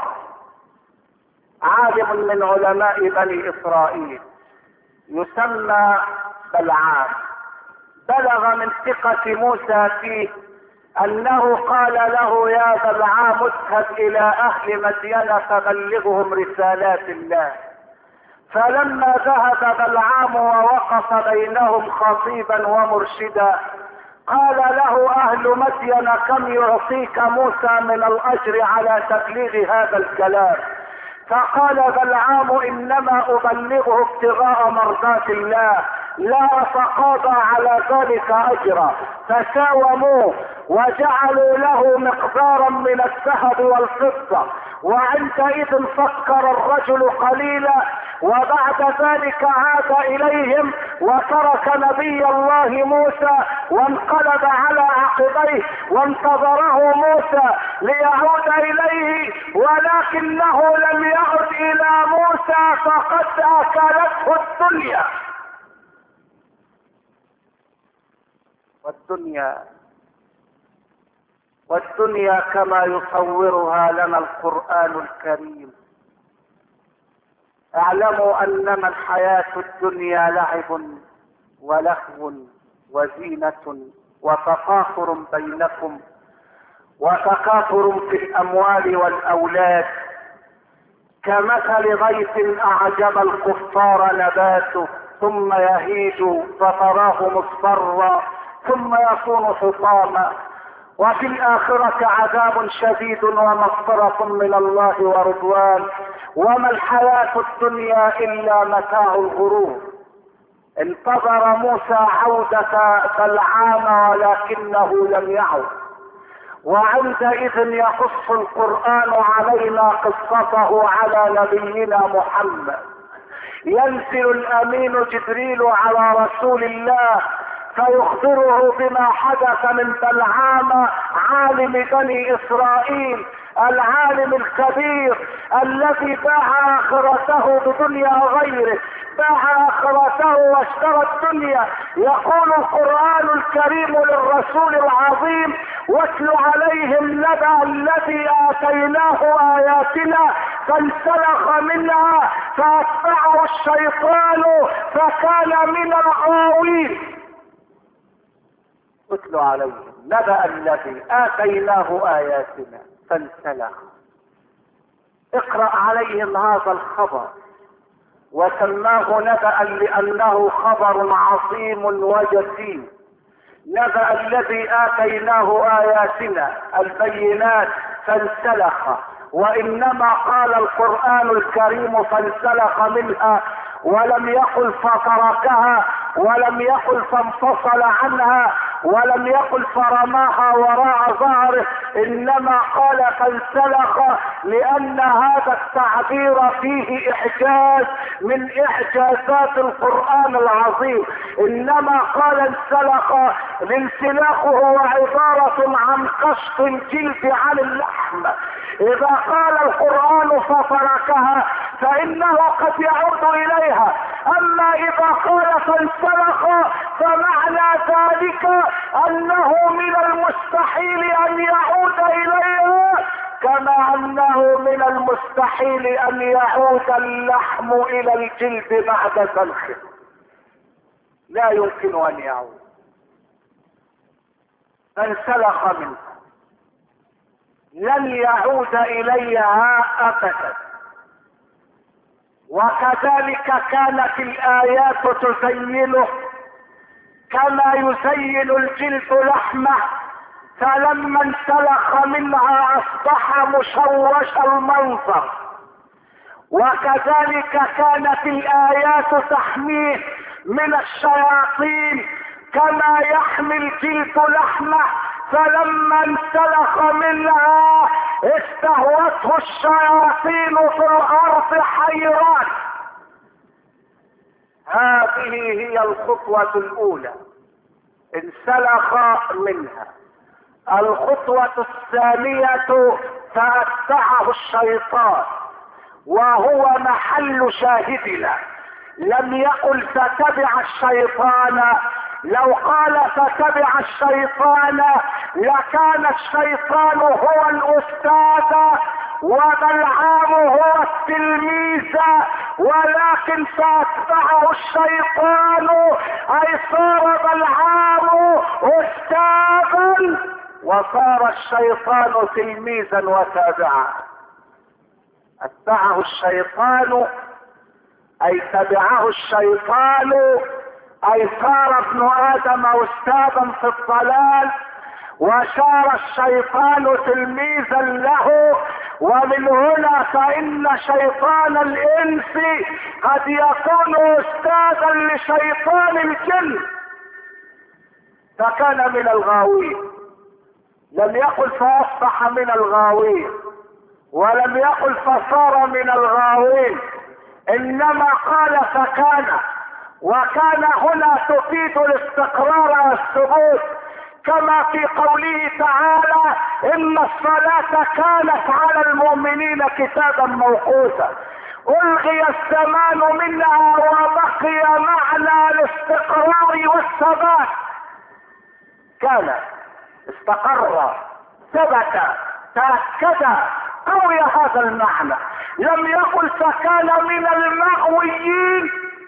عالم من علماء بني اسرائيل يسمى بلعام. بلغ من ثقة موسى فيه انه قال له: يا بلعام اذهب الى اهل مدين فبلغهم رسالات الله. فلما ذهب بلعام ووقف بينهم خطيبا ومرشدا قال له اهل مدين: كم يعطيك موسى من الاجر على تبليغ هذا الكلام؟ فقال بلعام: انما ابلغه ابتغاء مرضات الله، لا اتقاضى على ذلك اجرا. فساوموه وجعلوا له مقدارا من الذهب والفضة. وعندئذ فكر الرجل قليلا، وبعد ذلك عاد اليهم وترك نبي الله موسى وانقلب على عقبيه وانتظره موسى ليعود اليه، ولكنه لم يعد الى موسى فقد اكلته الدنيا. والدنيا كما يصورها لنا القرآن الكريم. اعلموا انما الحياة الدنيا لعب ولهو وزينة وتفاخر بينكم وتكاثر في الاموال والاولاد، كمثل غيث اعجب الكفار نباته ثم يهيج فتراه مصفرا ثم يكون حطاما، وفي الآخرة عذاب شديد ومغفرة من الله ورضوان، وما الحياة الدنيا إلا متاع الغرور. انتظر موسى عودة بلعام ولكنه لم يعد، وعندئذ يقص القرآن علينا قصته على نبينا محمد. ينزل الأمين جبريل على رسول الله فيخبره بما حدث من بلعام عالم بني اسرائيل، العالم الكبير الذي باع اخرته بدنيا غيره، باع اخرته واشترى الدنيا. يقول القرآن الكريم للرسول العظيم: واتل عليهم نبأ الذي آتيناه آياتنا فانسلخ منها فأتبعه الشيطان فكان من الغاوين. اتل عليهم نبأ الذي آتيناه آياتنا فانسلخ. اقرأ عليهم هذا الخبر، وسماه نبأ لأنه خبر عظيم وجسيم. نبأ الذي آتيناه آياتنا البينات فانسلخ، وإنما قال القرآن الكريم فانسلخ منها، ولم يقل فتركها، ولم يقل فانفصل عنها، ولم يقل فرماها وراء ظهره، انما قال فانسلخ لان هذا التعبير فيه اعجاز من اعجازات القرآن العظيم. انما قال انسلخ، الانسلاخ هو عبارة عن قشط الجلد عن اللحم. اذا قال القرآن فتركها فانه قد يعود اليها، اما اذا قال فانسلخ فمعنى ذلك انه من المستحيل ان يعود اليها، كما انه من المستحيل ان يعود اللحم الى الجلد بعد سلخه. لا يمكن ان يعود. فانسلخ منها لن يعود اليها ابدا. وكذلك كانت الايات تزينه كما يزين الجلد لحمه، فلما انسلخ منها اصبح مشوش المنظر. وكذلك كانت الايات تحميه من الشياطين كما يحمي الجلد لحمه، فلما انسلخ منها استهوته الشياطين في الارض حيران. هذه هي الخطوة الاولى، انسلخ منها. الخطوة الثانية فاتبعه الشيطان، وهو محل شاهدنا. لم يقل فتبع الشيطان، لو قال فتبع الشيطان لكان الشيطان هو الاستاذ وبلعام هو التلميذ، ولكن فاتبعه الشيطان اي صار بلعام استاذا وصار الشيطان تلميذا وتابعا. اتبعه الشيطان اي تبعه الشيطان اي صار ابن ادم استاذا في الضلال، وصار الشيطان تلميذا له. ومن هنا فان شيطان الانس قد يكون استاذا لشيطان الجن، فكان من الغاوين. لم يقل فاصبح من الغاوين، ولم يقل فصار من الغاوين، انما قال فكان. وكان هنا تفيد الاستقرار والثبوت، كما في قوله تعالى ان الصلاة كانت على المؤمنين كتابا موقوتا. الغي الزمان منها وبقي معنى الاستقرار والثبات. كان استقر ثبت تأكد قوي هذا المعنى. لم يقل فكان من المغويين،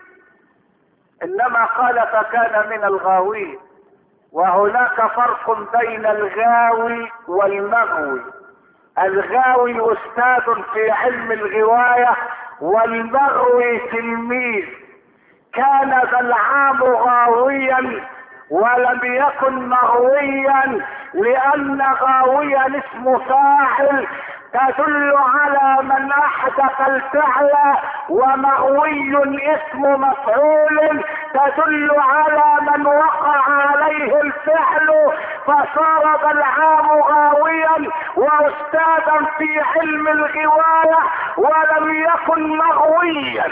انما قال فكان من الغاوين. وهناك فرق بين الغاوي والمغوي. الغاوي استاذ في علم الغواية، والمغوي تلميذ. كان بلعام غاويا ولم يكن مغويا، لان غاويا اسم فاعل تدل على من احدث الفعل، ومغوي اسم مفعول تدل على من وقع عليه الفعل. فصار بلعام غاويا واستاذا في علم الغواية ولم يكن مغويا.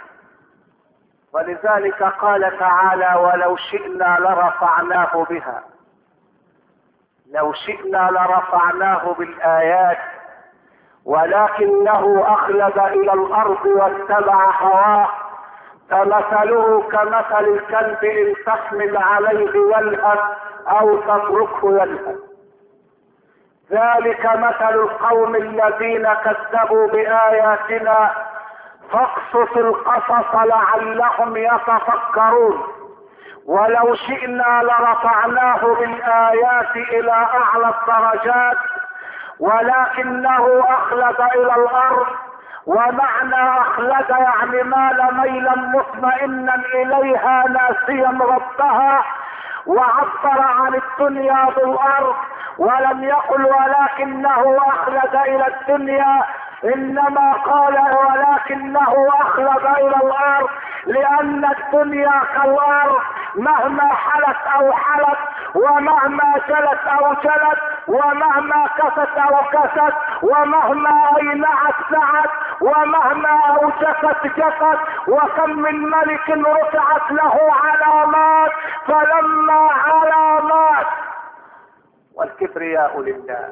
ولذلك قال تعالى ولو شئنا لرفعناه بها. لو شئنا لرفعناه بالآيات ولكنه اخلد الى الارض واتبع هواه، فمثله كمثل الكلب ان تحمل عليه يلهث او تتركه يلهث. ذلك مثل القوم الذين كذبوا باياتنا فاقصص القصص لعلهم يتفكرون. ولو شئنا لرفعناه بالآيات إلى أعلى الدرجات ولكنه أخلد إلى الأرض. ومعنى أخلد يعني مال ميلا مطمئنا إليها ناسيا ربها، وعبر عن الدنيا بالأرض ولم يقل ولكنه أخلد إلى الدنيا، إنما قال ولكنه أخلد إلى الأرض، لأن الدنيا كالأرض مهما حلت أو حلت، ومهما جلت أو جلت، ومهما كست أو كست، ومهما أينعت سعت، ومهما أوجست جفت. وكم من ملك رفعت له علامات فلما علامات. والكبرياء لله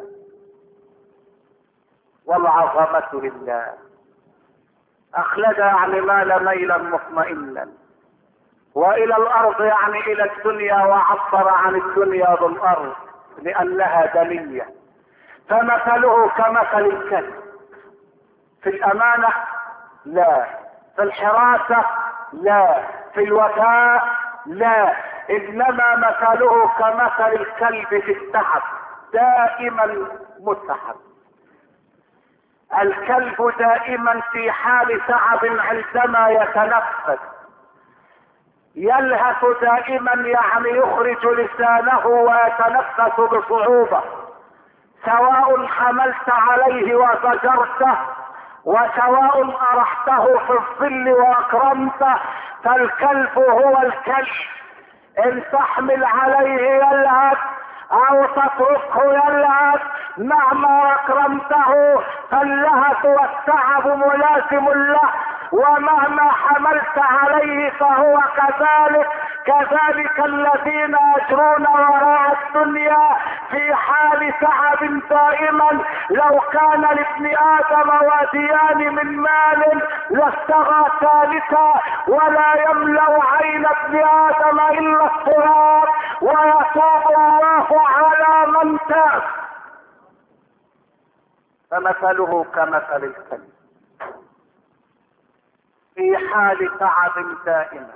والعظمة لله. أخلد يعني مال ميلا مطمئنا، وإلى الأرض يعني إلى الدنيا، وعبر عن الدنيا بالأرض لأنها دنية. فمثله كمثل الكلب في الأمانة لا، في الحراسة لا، في الوفاء لا، إنما مثله كمثل الكلب في التعب، دائما متعب. الكلب دائما في حال تعب عندما يتنفس، يلهث دائما يعني يخرج لسانه ويتنفس بصعوبة، سواء حملت عليه وزجرته، وسواء أرحته في الظل وأكرمته، فالكلب هو الكلب. إن تحمل عليه يلهث أو تتركه يلهث مهما أكرمته، فاللهث والتعب ملازم له، ومهما حملت عليه فهو كذلك. كذلك الذين يجرون وراء الدنيا في حال تعب دائما. لو كان لابن آدم واديان من مال لاستغى ثالثا، ولا يملأ عين ابن آدم إلا التراب، ويتوب الله على من تاب. فمثله كمثل الكلب في حال تعب دائما،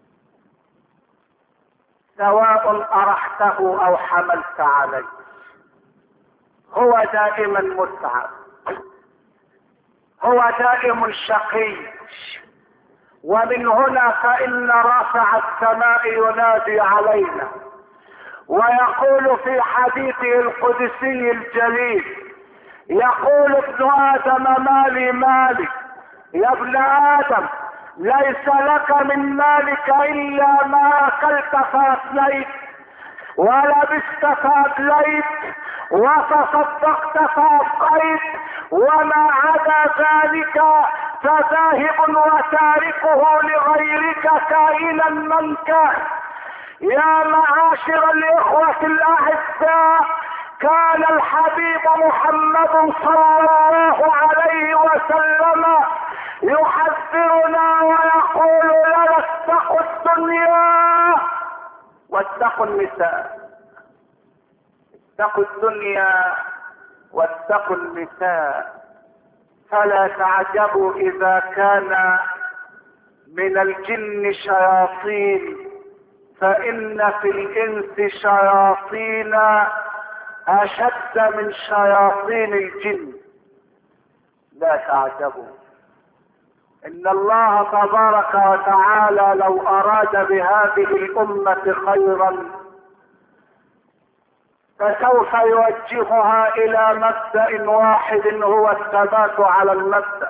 سواء أرحته أو حملت عليه، هو دائما متعب، هو دائم شقي. ومن هنا فإن رافع السماء ينادي علينا ويقول في حديثه القدسي الجليل، يقول ابن آدم مالي مالي، يا ابن آدم ليس لك من مالك إلا ما أكلت فأفنيت، ولبست فأبليت، وتصدقت فأبقيت، وما عدا ذلك فذاهب وتاركه لغيرك كائنا من كان. يا معاشر الإخوة الأعزاء، كان الحبيب محمد صلى الله عليه وسلم يحذرنا ويقول لنا اتقوا الدنيا واتقوا النساء. اتقوا الدنيا واتقوا النساء. فلا تعجبوا إذا كان من الجن شياطين، فإن في الإنس شياطين أشد من شياطين الجن. لا تعجبوا، إن الله تبارك وتعالى لو أراد بهذه الأمة خيرا فسوف يوجهها إلى مبدأ واحد هو الثبات على المبدأ.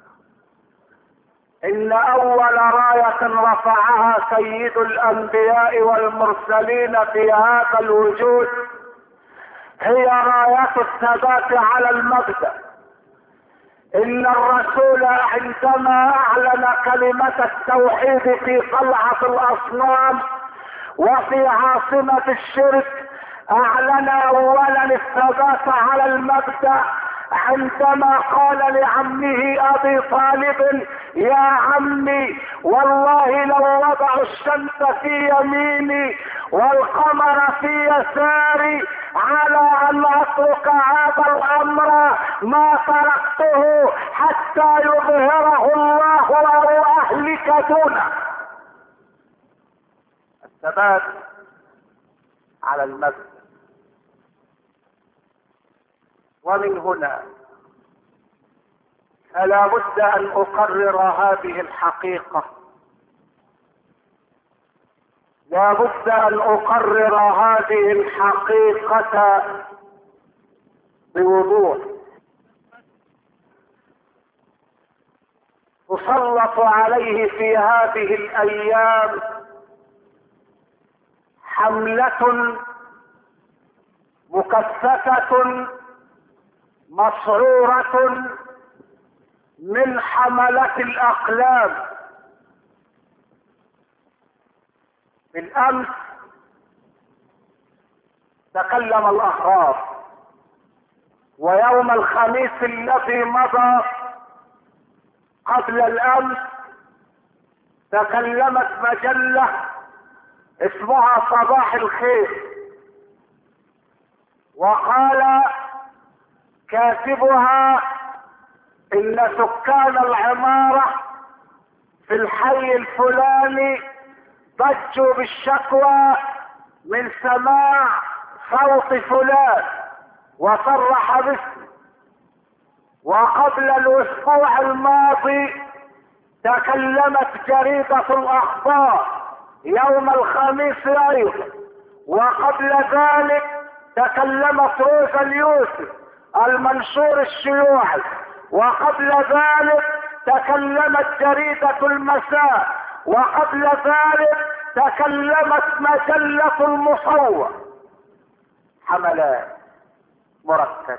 إن أول راية رفعها سيد الأنبياء والمرسلين في هذا الوجود هي راية الثبات على المبدأ. إن الرسول عندما أعلن كلمة التوحيد في قلعة الأصنام وفي عاصمة الشرك، أعلن أولا الثبات على المبدأ عندما قال لعمه أبي طالب: يا عمي والله لو وضعوا الشمس في يميني والقمر في يساري على أن أترك هذا الأمر ما تركته حتى يظهره الله أو أهلك دونه. ثبات على المبدأ. ومن هنا فلا بد ان اقرر هذه الحقيقة، لا بد ان اقرر هذه الحقيقة بوضوح. تسلط عليه في هذه الايام حملة مكثفة مسعورة من حملة الاقلام. بالامس تكلم الاحرار، ويوم الخميس الذي مضى قبل الامس تكلمت مجلة اسمها صباح الخير، وقال كاتبها ان سكان العمارة في الحي الفلاني ضجوا بالشكوى من سماع صوت فلان وصرح باسمه. وقبل الاسبوع الماضي تكلمت جريدة الاخبار يوم الخميس ايضا، وقبل ذلك تكلمت روزا اليوسف المنشور الشيوعي، وقبل ذلك تكلمت جريدة المساء، وقبل ذلك تكلمت مجلة المصور. حملات مركزة،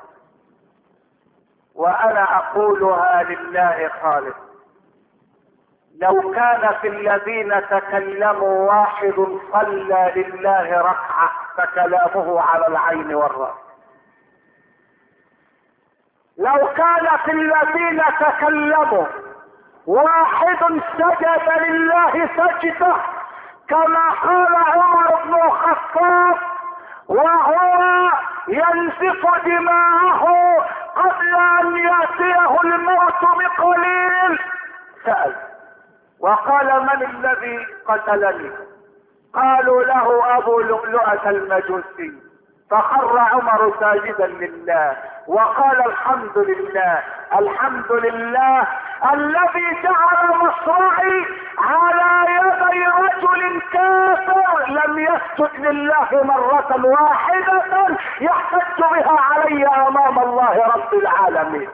وانا اقولها لله خالص. لو كان في الذين تكلموا واحد صلى لله ركعة فكلامه على العين والرأس. لو كان في الذين تكلموا واحد سجد لله سجدة كما قال عمر بن الخطاب وهو ينزف دماءه قبل ان ياتيه الموت بقليل، سأل وقال من الذي قتلني؟ قالوا له ابو لؤلؤة المجوسي، فخر عمر ساجدا لله وقال الحمد لله الحمد لله الذي جعل مصرعي على يدي رجل كافر لم يسجد لله مرة واحدة يحتج بها علي امام الله رب العالمين.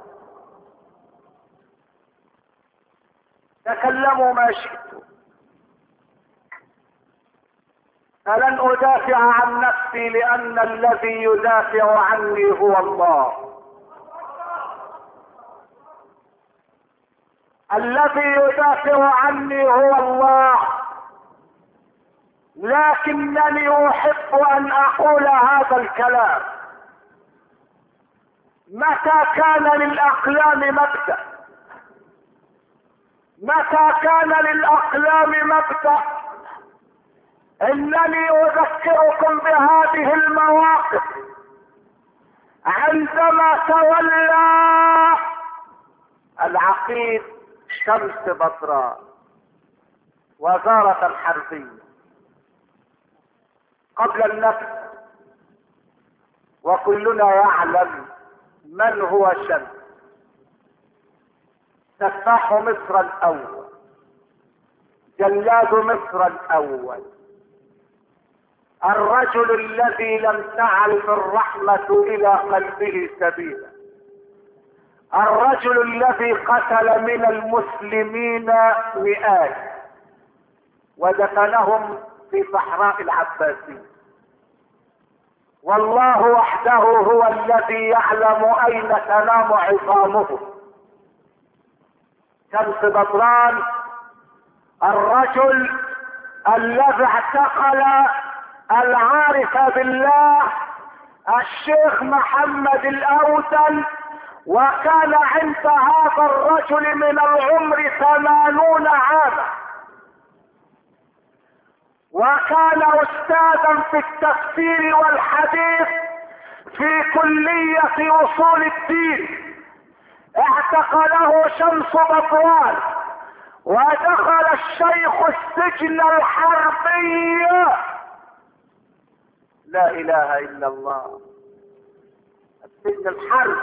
تكلموا ما شئتم، فلن ادافع عن نفسي لان الذي يدافع عني هو الله. الذي يدافع عني هو الله، لكنني احب ان اقول هذا الكلام. متى كان للاقلام مبدأ، متى كان للاقلام مبدأ، انني اذكركم بهذه المواقف عندما تولى العقيد شمس بدراء وزارة الحربية قبل النفس، وكلنا يعلم من هو شمس، سفاح مصر الاول، جلاد مصر الاول، الرجل الذي لم تعرف الرحمة الى قلبه سبيلا، الرجل الذي قتل من المسلمين مئات ودفنهم في صحراء العباسية، والله وحده هو الذي يعلم اين تنام عظامه. شمس بدران الرجل الذي اعتقل العارف بالله الشيخ محمد الاوتل، وكان عند هذا الرجل من العمر 80 عاما، وكان استاذا في التفسير والحديث في كلية اصول الدين. اعتقله شمس بدران ودخل الشيخ السجن الحربي. لا اله الا الله، السجن الحرب.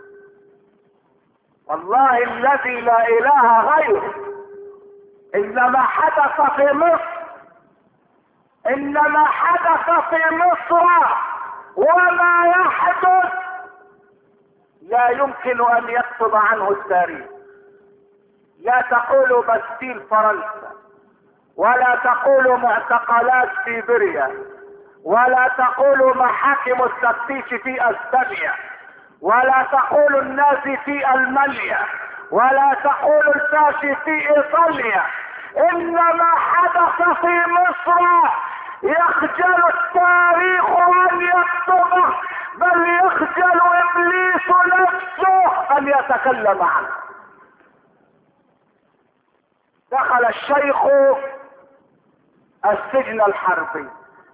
والله الذي لا اله غيره، انما حدث في مصر، انما حدث في مصر وما يحدث لا يمكن ان يكتب عنه التاريخ. لا تقولوا بستيل فرنسا، ولا تقولوا معتقلات سيبيريا، ولا تقولوا محاكم التفتيش في اسبانيا، ولا تقولوا النازي في المانيا، ولا تقولوا الفاشي في ايطاليا. انما حدث في مصر يخجل التاريخ ان يكتبه، بل يخجل ابليس نفسه ان يتكلم عنه. دخل الشيخ السجن الحربي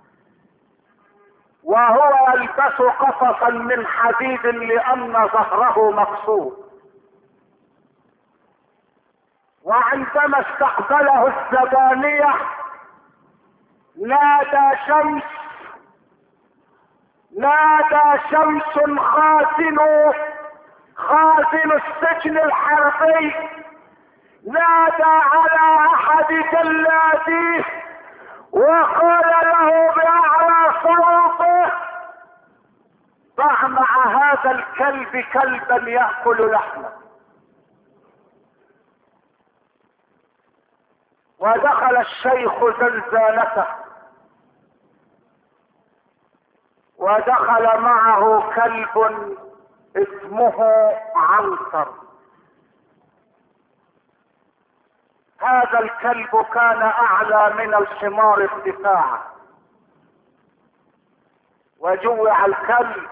وهو يلبس قفصا من حديد لان ظهره مكسور، وعندما استقبله الزبانية نادى شمس، نادى شمس خازن السجن الحربي، نادى على احد جلاديه وقال له باعلى صوته: ضع مع هذا الكلب كلبا يأكل لحمه. ودخل الشيخ زنزانته ودخل معه كلب اسمه عنتر. هذا الكلب كان اعلى من الحمار ارتفاعا، وجوع الكلب،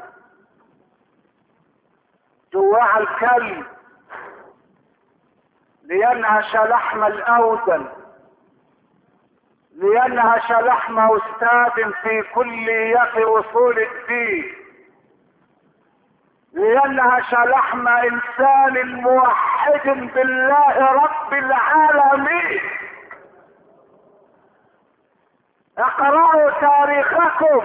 جوع الكلب لينهش لحم الاودن، لينهش لحم استاذ في كلية وصول الدين، لينهش لحم انسان موحد بالله رب العالمين. اقرأوا تاريخكم،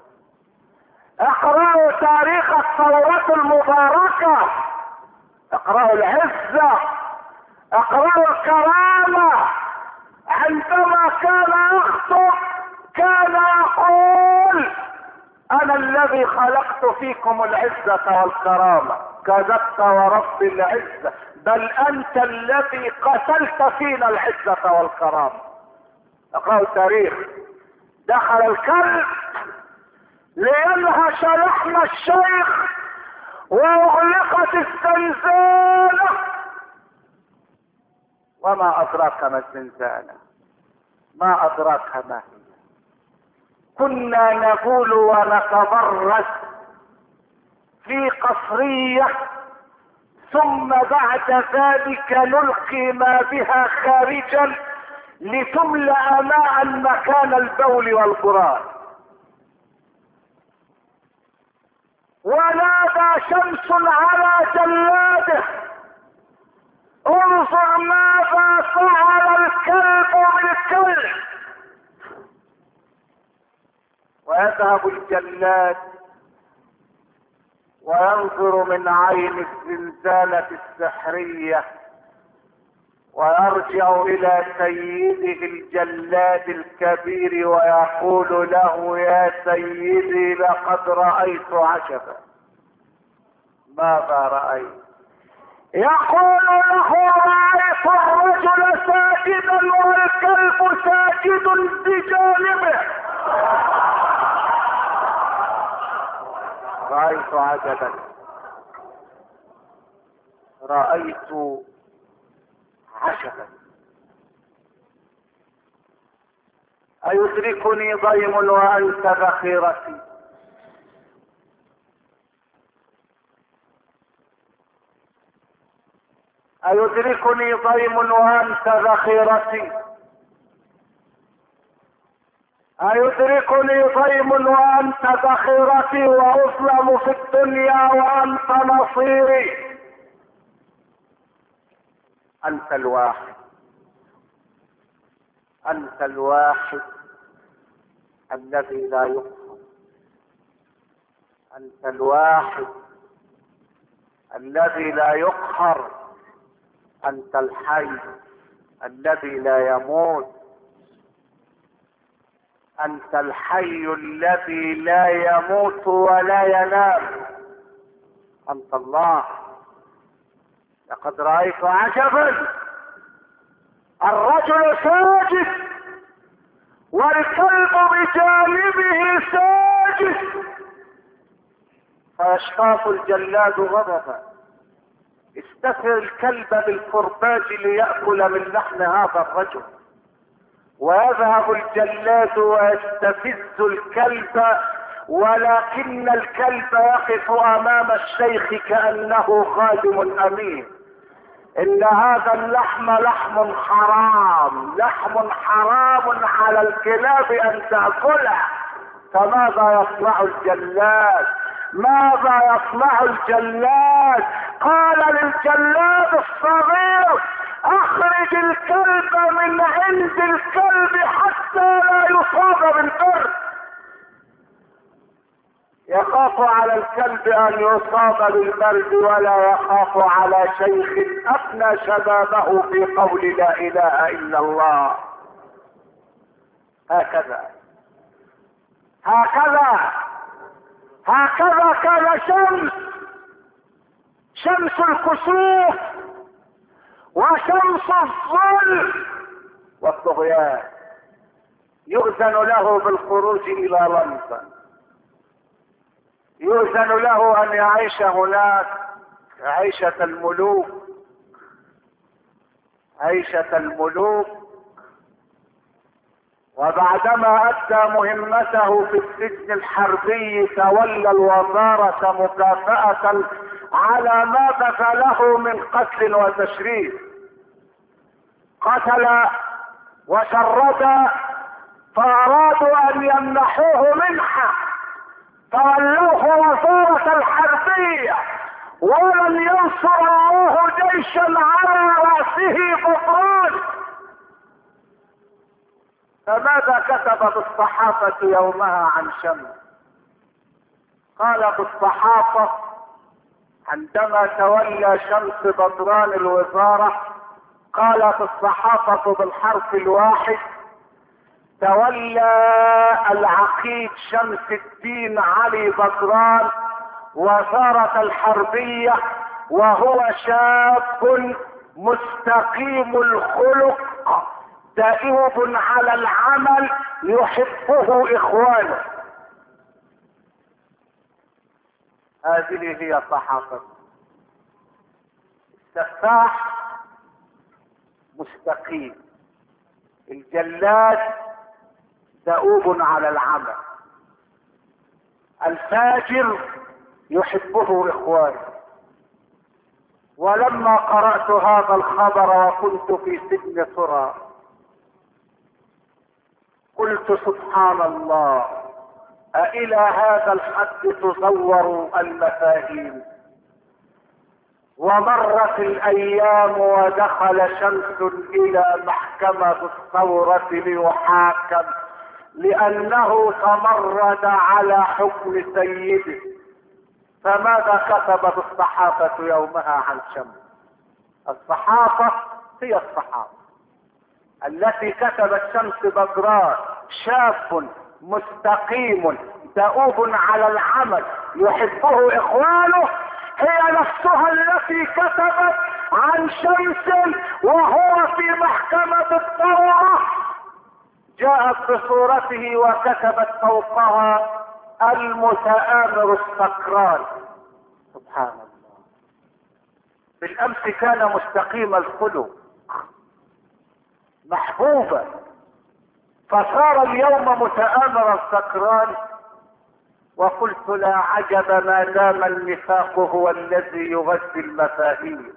اقرأوا تاريخ الثورة المباركة، اقرأوا العزة، اقرأوا الكرامة. عندما كان يخطب كان يقول: انا الذي خلقت فيكم العزة والكرامة. كذبت ورب العزة، بل انت الذي قتلت فينا العزة والكرامة. اقرأوا التاريخ. دخل الكلب لينهش لحم الشيخ واغلقت الزنزانة. وما ادراك ما الزنزانة، ما ادراك ما هي. كنا نقول ونتبرز في قصرية، ثم بعد ذلك نلقي ما بها خارجا لتملأ ماء مكان البول والبراز. ونادى شمس على جلاده: انظر ماذا فعل الكلب بالكلب. ويذهب الجلاد وينظر من عين الزنزانة السحرية، ويرجع الى سيده الجلاد الكبير ويقول له: يا سيدي لقد رأيت عجبا. ماذا رأيت؟ يقول له: رأيت الرجل ساجدا والكلب ساجد بجانبه. رأيت عجبا، رأيت عجبا. أيدركني ضيم وأنت ذخيرتي؟ أيدركني ضيم وأنت ذخيرتي؟ أيدركني ضيم وأنت ذخيرتي وأظلم في الدنيا وأنت نصيري؟ أنت الواحد انت الواحد الذي لا يقهر، انت الواحد الذي لا يقهر، انت الحي الذي لا يموت، انت الحي الذي لا يموت ولا ينام، انت الله. لقد رأيت عجبا، الرجل ساجد والكلب بجانبه ساجد، فيشتاق الجلاد غضبا، استثر الكلب بالكرباج ليأكل من لحم هذا الرجل، ويذهب الجلاد ويستفز الكلب، ولكن الكلب يقف امام الشيخ كأنه خادم امين. ان هذا اللحم لحم حرام، لحم حرام على الكلاب ان تأكله. فماذا يصنع الجلاد؟ ماذا يصنع الجلاد؟ قال للجلاد الصغير: اخرج الكلب من عند الكلب حتى لا يصاب بالبرد. يخاف على الكلب ان يصاب بالبرد، ولا يخاف على شيخ افنى شبابه في قول لا اله الا الله. هكذا هكذا هكذا كان شمس الكسوف وشمس الظلم والطغيان. يؤذن له بالخروج الى لندن، يؤذن له ان يعيش هناك عيشة الملوك، عيشة الملوك. وبعدما ادى مهمته في السجن الحربي تولى الوزارة مكافأة على ما بذله من قتل وتشريد. قتل وشرد، فارادوا ان يمنحوه منحة، فولوه وزارة الحربية، ولن ينصر الله جيشا على رأسه بطران. فماذا كتبت الصحافة يومها عن شمس؟ قالت الصحافة عندما تولى شمس بدران الوزارة، قالت الصحافة بالحرف الواحد: تولى العقيد شمس الدين علي بدران وزارة الحربية، وهو شاب مستقيم الخلق دؤوب على العمل يحبه اخوانه. هذه هي صحافة. السفاح مستقيم، الجلاد دؤوب على العمل، الفاجر يحبه اخوانه. ولما قرأت هذا الخبر وكنت في سجن سرى قلت: سبحان الله، أإلى هذا الحد تزور المفاهيم؟ ومرت الايام ودخل شمس الى محكمة الثورة ليحاكم لانه تمرد على حكم سيده. فماذا كتبت الصحافة يومها عن شمس؟ الصحافة هي الصحافة التي كتبت شمس بدران شاب مستقيم دؤوب على العمل يحبه اخوانه، هي نفسها التي كتبت عن شمس وهو في محكمة الثورة، جاءت بصورته وكتبت فوقها: المتآمر السكران. سبحان الله. بالامس كان مستقيم الخلق محبوبا، فصار اليوم متآمر السكران. وقلت: لا عجب ما دام النفاق هو الذي يغذي المفاهيم.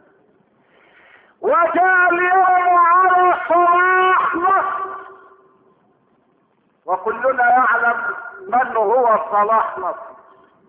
وجاء اليوم على صلاح نصر، وكلنا يعلم من هو صلاح نصر.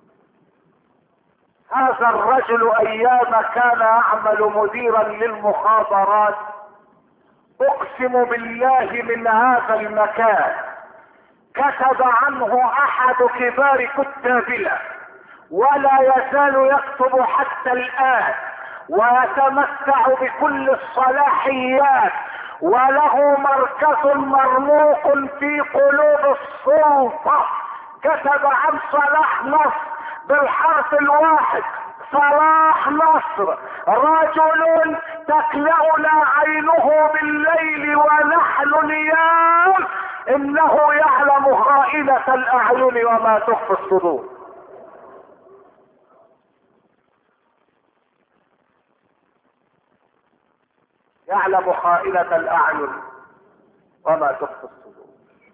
هذا الرجل ايام كان يعمل مديرا للمخابرات، اقسم اقسم بالله من هذا المكان كتب عنه احد كبار كتابنا ولا يزال يكتب حتى الان ويتمتع بكل الصلاحيات وله مركز مرموق في قلوب السلطة. كتب عن صلاح نصر بالحرف الواحد: صلاح نصر رجل تكلأنا عينه بالليل ونحن نيام، انه يعلم خائنة الاعين وما تخفي الصدور. يعلم خائنة الاعين وما تخفي الصدور.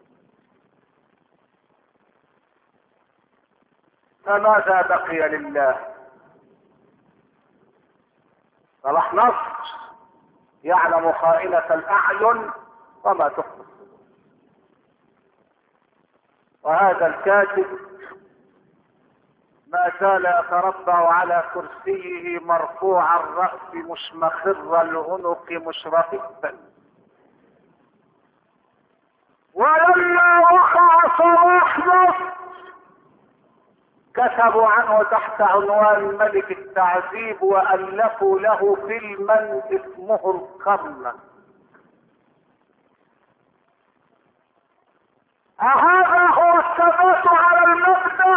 فماذا بقي لله؟ صلاح نصر يعلم خائنة الاعين وما تخفي الصدور. وهذا الكاتب ما زال يتربع على كرسيه مرفوع الرأس مشمخر العنق مشرفا. ولما وقع صلاح نصر كتبوا عنه تحت عنوان ملك التعذيب وألفوا له فيلما اسمه القرن. أهذا هو الثبات على المبدأ؟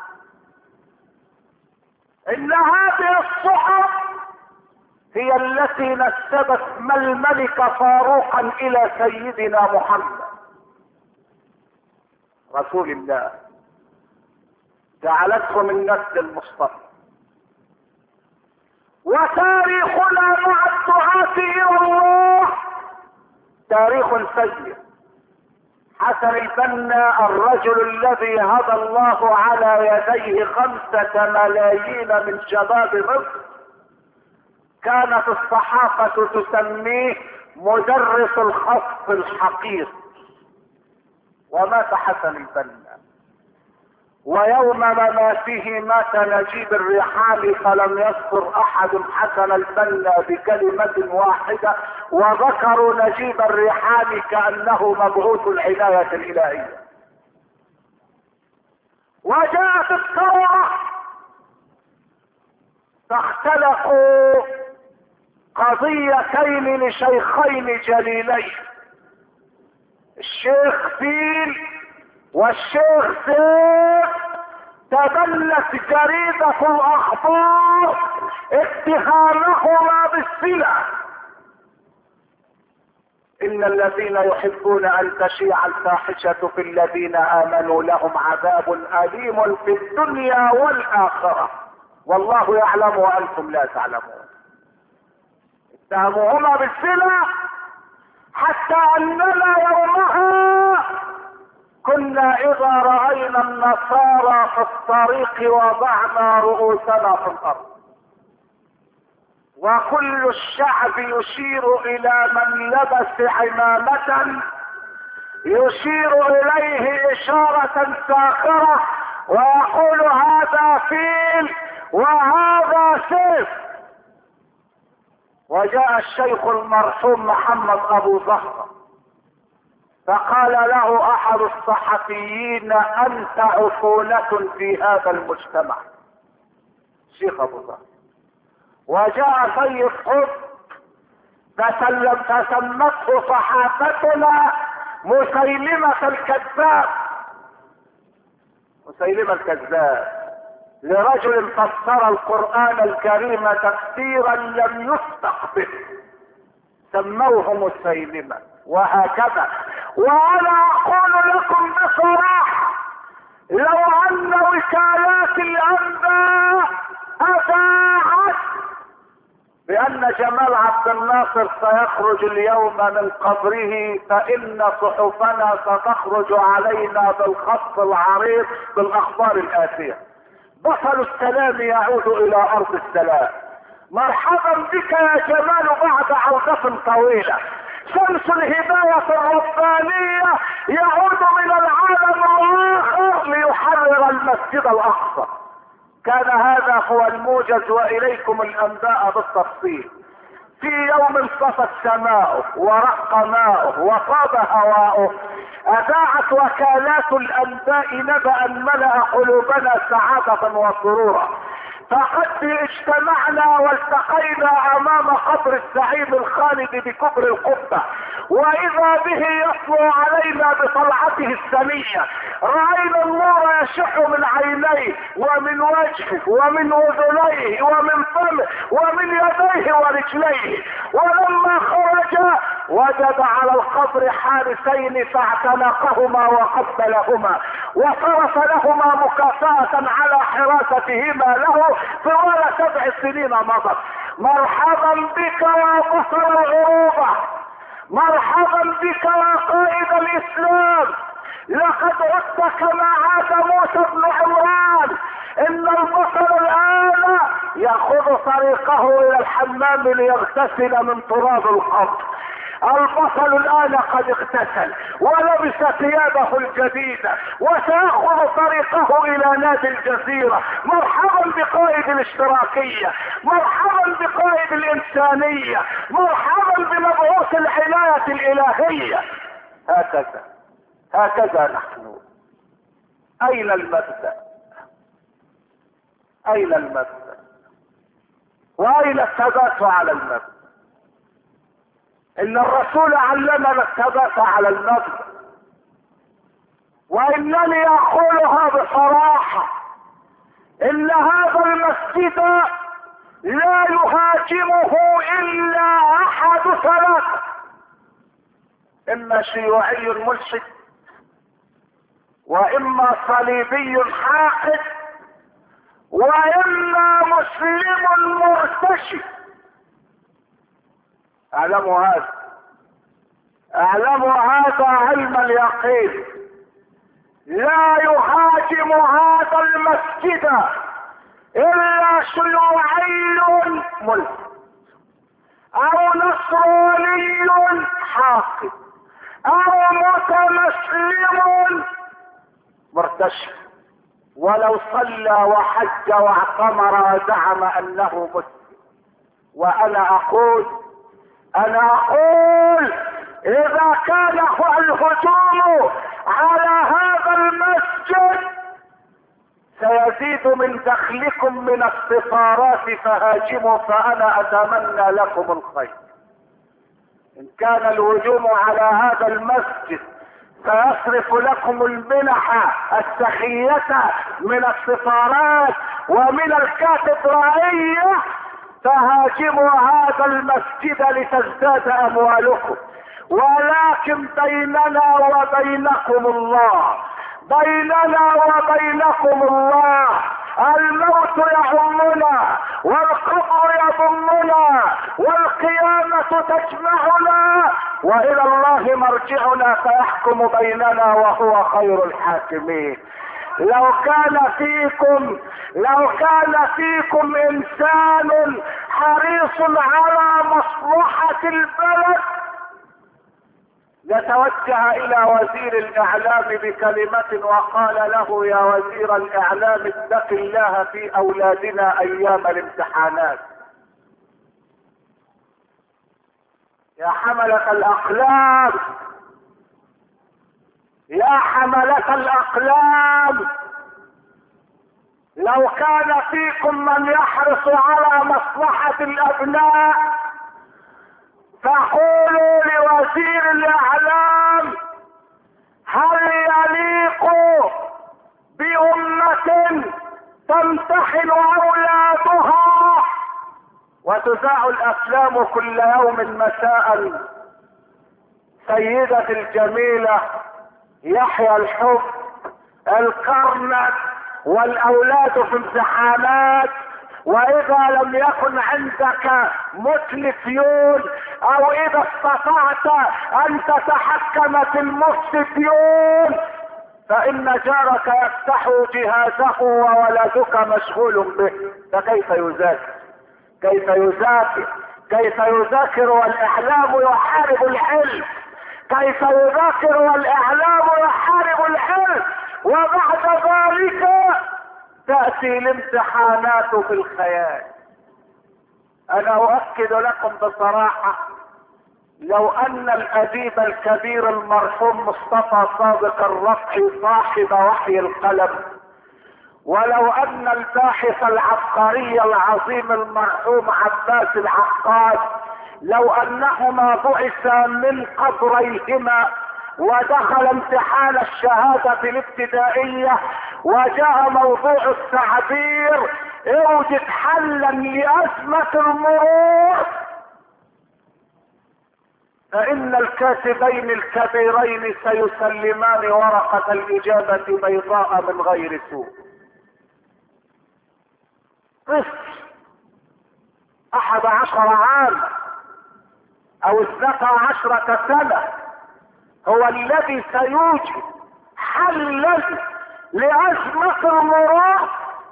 إن هذه الصحف هي التي نسبت الملك فاروقا إلى سيدنا محمد رسول الله، جعلته من نسل المصطفى. وتاريخنا مع الدعاة إلى الله تاريخ سيء. حسن البنا الرجل الذي هدى الله على يديه 5 ملايين من شباب مصر كانت الصحافة تسميه مدرس الخصف الحقيقي. ومات حسن البنا، ويوم مماته مات نجيب الريحاني، فلم يذكر احد حسن البنا بكلمة واحدة، وذكروا نجيب الريحاني كأنه مبعوث العناية الالهية. وجاءت الثورة فاختلقوا قضيتين لشيخين جليلين، الشيخ فيل والشيخ سيف. تبنت جريدة الاخبار اتهامهما بالسلع. ان الذين يحبون ان تشيع الفاحشة في الذين امنوا لهم عذاب اليم في الدنيا والاخرة والله يعلم وانتم لا تعلمون. اتهموهما بالسلع حتى اننا يومها كنا اذا رأينا النصارى في الطريق وضعنا رؤوسنا في الارض، وكل الشعب يشير الى من لبس عمامة يشير اليه اشارة ساخرة ويقول هذا فيل وهذا سيف. وجاء الشيخ المرحوم محمد ابو زهرة فقال له احد الصحفيين انت عفونة في هذا المجتمع، شيخ ابو زهرة. وجاء سيد قطب فسمته صحافتنا مسيلمة الكذاب. مسيلمة الكذاب لرجل فسر القرآن الكريم تفسيرا لم يفتق به، سموه مسيلمة. وهكذا. وانا اقول لكم بصراحة لو ان وكالات الانباء اذاعت بان جمال عبد الناصر سيخرج اليوم من قبره فان صحفنا ستخرج علينا بالخط العريض بالاخبار الاتية: بطل السلام يعود الى ارض السلام، مرحبا بك يا جمال بعد عودة طويلة، شمس الهداية الربانية يعود من العالم الاخر ليحرر المسجد الاقصى. كان هذا هو الموجز واليكم الانباء بالتفصيل. في يوم صفت سماؤه ورق ماؤه وطاب هواؤه اذاعت وكالات الانباء نبأ ملأ قلوبنا سعادة وسرورا. فقد اجتمعنا والتقينا امام قبر الزعيم الخالد بكبر القبة، واذا به يطلع علينا بطلعته السمية. راينا النور يشح من عينيه ومن وجهه ومن اذنيه ومن فمه ومن يديه ورجليه. ولما خرج وجد على القبر حارسين فاعتنقهما وقبلهما وصرف لهما مكافأة على حراستهما له طوال 7 سنين مضت. مرحبا بك يا بصر العروبة، مرحبا بك يا قائد الاسلام، لقد عدت كما عاد موسى بن عمران. ان البصر الان ياخذ طريقه الى الحمام ليغتسل من تراب القبر. البصل الان قد اغتسل ولبس ثيابه الجديدة وسيأخذ طريقه الى نادي الجزيرة. مرحبا بقائد الاشتراكية، مرحبا بقائد الانسانية، مرحبا بمبعوث العناية الالهية. هكذا نحن. اين المبدأ؟ اين المبدأ؟ واين الثبات على المبدأ؟ ان الرسول علمنا الثبات على المبدأ، وانني اقولها بصراحة ان هذا المسجد لا يهاجمه الا احد 3: اما شيوعي ملحد، واما صليبي حاقد، واما مسلم مرتشي. اعلموا هذا علم اليقين. لا يهاجم هذا المسجد الا شيوعي ملحد او نصراني حاقد او متمسلم مرتشي، ولو صلى وحج واعتمر وزعم انه مسلم. وانا اقول اذا كان الهجوم على هذا المسجد سيزيد من دخلكم من السفارات فهاجموا، فانا اتمنى لكم الخير. ان كان الهجوم على هذا المسجد سيصرف لكم المنح السخية من السفارات ومن الكاتدرائية فهاجموا هذا المسجد لتزداد اموالكم. ولكن بيننا وبينكم الله، بيننا وبينكم الله. الموت يعمنا والقبر يضمنا والقيامة تجمعنا والى الله مرجعنا فيحكم بيننا وهو خير الحاكمين. لو كان فيكم انسان حريص على مصلحة البلد لتوجه الى وزير الاعلام بكلمة وقال له: يا وزير الاعلام اتق الله في اولادنا ايام الامتحانات. يا حملة الاقلام، يا حملة الاقلام، لو كان فيكم من يحرص على مصلحة الابناء فقولوا لوزير الاعلام: هل يليق بامة تمتحن اولادها وتذاع الافلام كل يوم مساء سيدة الجميلة، يحيى الحب، الكرنك، والاولاد في امتحانات، واذا لم يكن عندك متلفيون او اذا استطعت ان تتحكم في المفسدين فان جارك يفتح جهازه وولدك مشغول به. فكيف يذاكر؟ كيف يذاكر والاعلام يحارب العلم؟ كيف يذاكر والاعلام يحارب العلم؟ وبعد ذلك تأتي الامتحانات في الخيال. انا اؤكد لكم بصراحة، لو ان الاديب الكبير المرحوم مصطفى صادق الرفعي صاحب وحي القلم، ولو ان الباحث العبقري العظيم المرحوم عباس العقاد، لو انهما بعثا من قبريهما ودخل امتحان الشهادة الابتدائية وجاء موضوع التعبير اوجد حلا لأزمة المرور، فإن الكاتبين الكبيرين سيسلمان ورقة الإجابة بيضاء من غير سوء. طفل 11 عام أو 12 سنة هو الذي سيوجد حلا لأزمة المرور،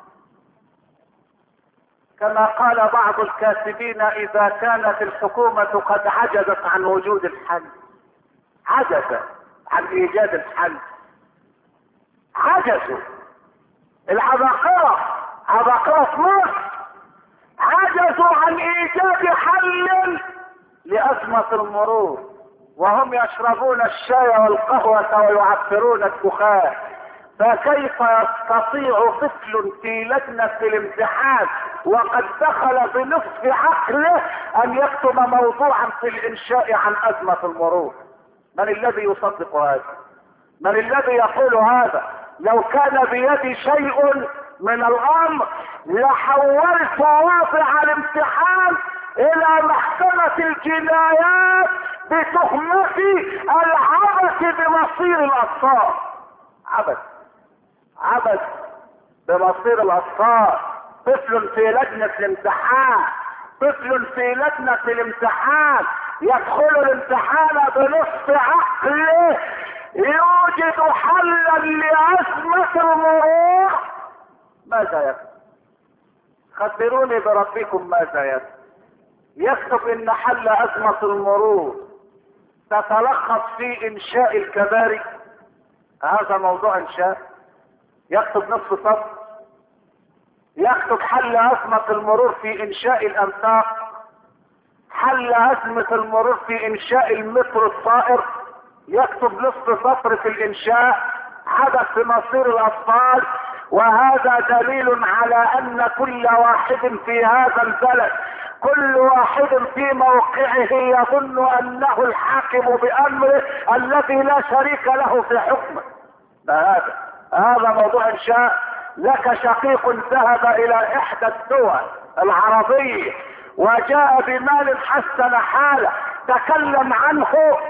كما قال بعض الكاتبين اذا كانت الحكومة قد عجزت عن وجود الحل، عجزت عن ايجاد الحل، عجزوا العباقرة، عباقرة مصر عجزوا عن ايجاد حل لازمة المرور، وهم يشربون الشاي والقهوة ويعفرون الدخان، فكيف يستطيع طفل في لجنة الامتحان وقد دخل بنصف عقله ان يكتب موضوعا في الانشاء عن ازمة المرور؟ من الذي يصدق هذا؟ من الذي يقول هذا؟ لو كان بيدي شيء من الامر لحولت واضع الامتحان الى محكمة الجنايات بتهمة العبث بمصير الاطفال. عبث بمصير الاطفال. طفل في لجنة الامتحان، طفل في لجنة الامتحان يدخل الامتحان بنصف عقله يوجد حلا لأزمة المرور. ماذا يكتب؟ خبروني بربكم ماذا يكتب؟ يكتب ان حل أزمة المرور تتلخص في انشاء الكباري، هذا موضوع انشاء، يكتب نصف سطر. يكتب حل أزمة المرور في انشاء الانفاق، حل أزمة المرور في انشاء المترو الطائر، يكتب نصف سطر في الانشاء، حدث في مصير الاطفال. وهذا دليل على ان كل واحد في هذا البلد، كل واحد في موقعه يظن انه الحاكم بامره الذي لا شريك له في حكمه. هذا موضوع انشاء. لك شقيق ذهب الى احدى الدول العربية وجاء بمال حسن حاله، تكلم عنه،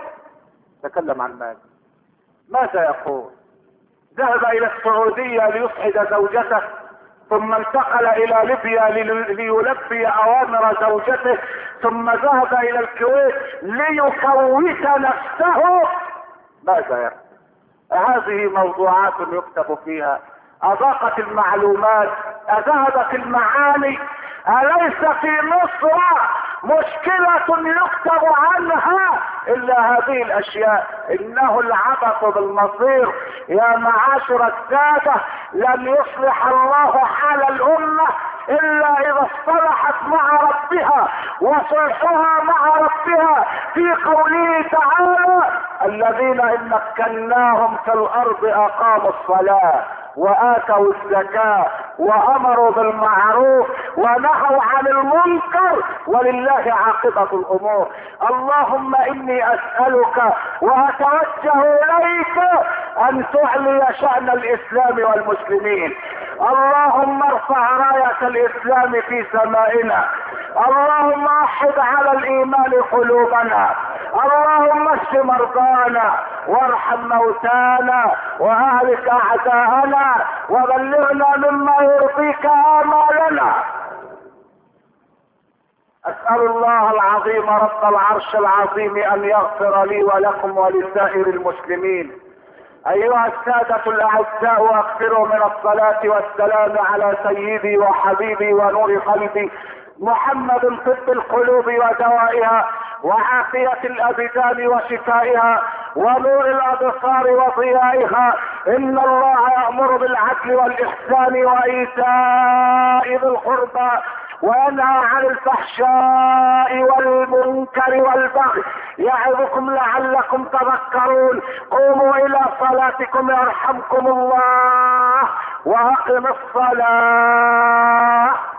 تكلم عن ماذا يقول؟ ذهب الى السعودية ليسعد زوجته، ثم انتقل الى ليبيا ليلبي اوامر زوجته، ثم ذهب الى الكويت ليكوت نفسه. ماذا يقول؟ هذه موضوعات يكتب فيها. اضاقت المعلومات، اذهبت المعاني. اليس في مصر مشكلة يكتب عنها الا هذه الاشياء؟ انه العبث بالمصير. يا معاشر السادة، لن يصلح الله حال الامة الا اذا اصطلحت مع ربها، وصلحها مع ربها في قوله تعالى: الذين ان مكناهم في الارض اقاموا الصلاة واتوا الزكاة وامروا بالمعروف ونهوا عن المنكر ولله عاقبة الامور. اللهم اني اسألك واتوجه اليك ان تعلي شأن الاسلام والمسلمين. اللهم ارفع راية الاسلام في سمائنا. اللهم احد على الايمان قلوبنا. اللهم اشف مرضانا وارحم موتانا واهلك اعداءنا وبلغنا مما يرضيك امالنا. اسأل الله العظيم رب العرش العظيم ان يغفر لي ولكم ولسائر المسلمين. ايها السادة الاعزاء، اكثروا من الصلاة والسلام على سيدي وحبيبي ونور قلبي محمد، طب القلوب ودوائها وعافية الابدان وشفائها ونور الابصار وضيائها. ان الله يأمر بالعدل والاحسان وايتاء ذي القربى وينهى عن الفحشاء والمنكر والبغي يعظكم لعلكم تذكرون. قوموا الى صلاتكم يرحمكم الله، واقم الصلاة.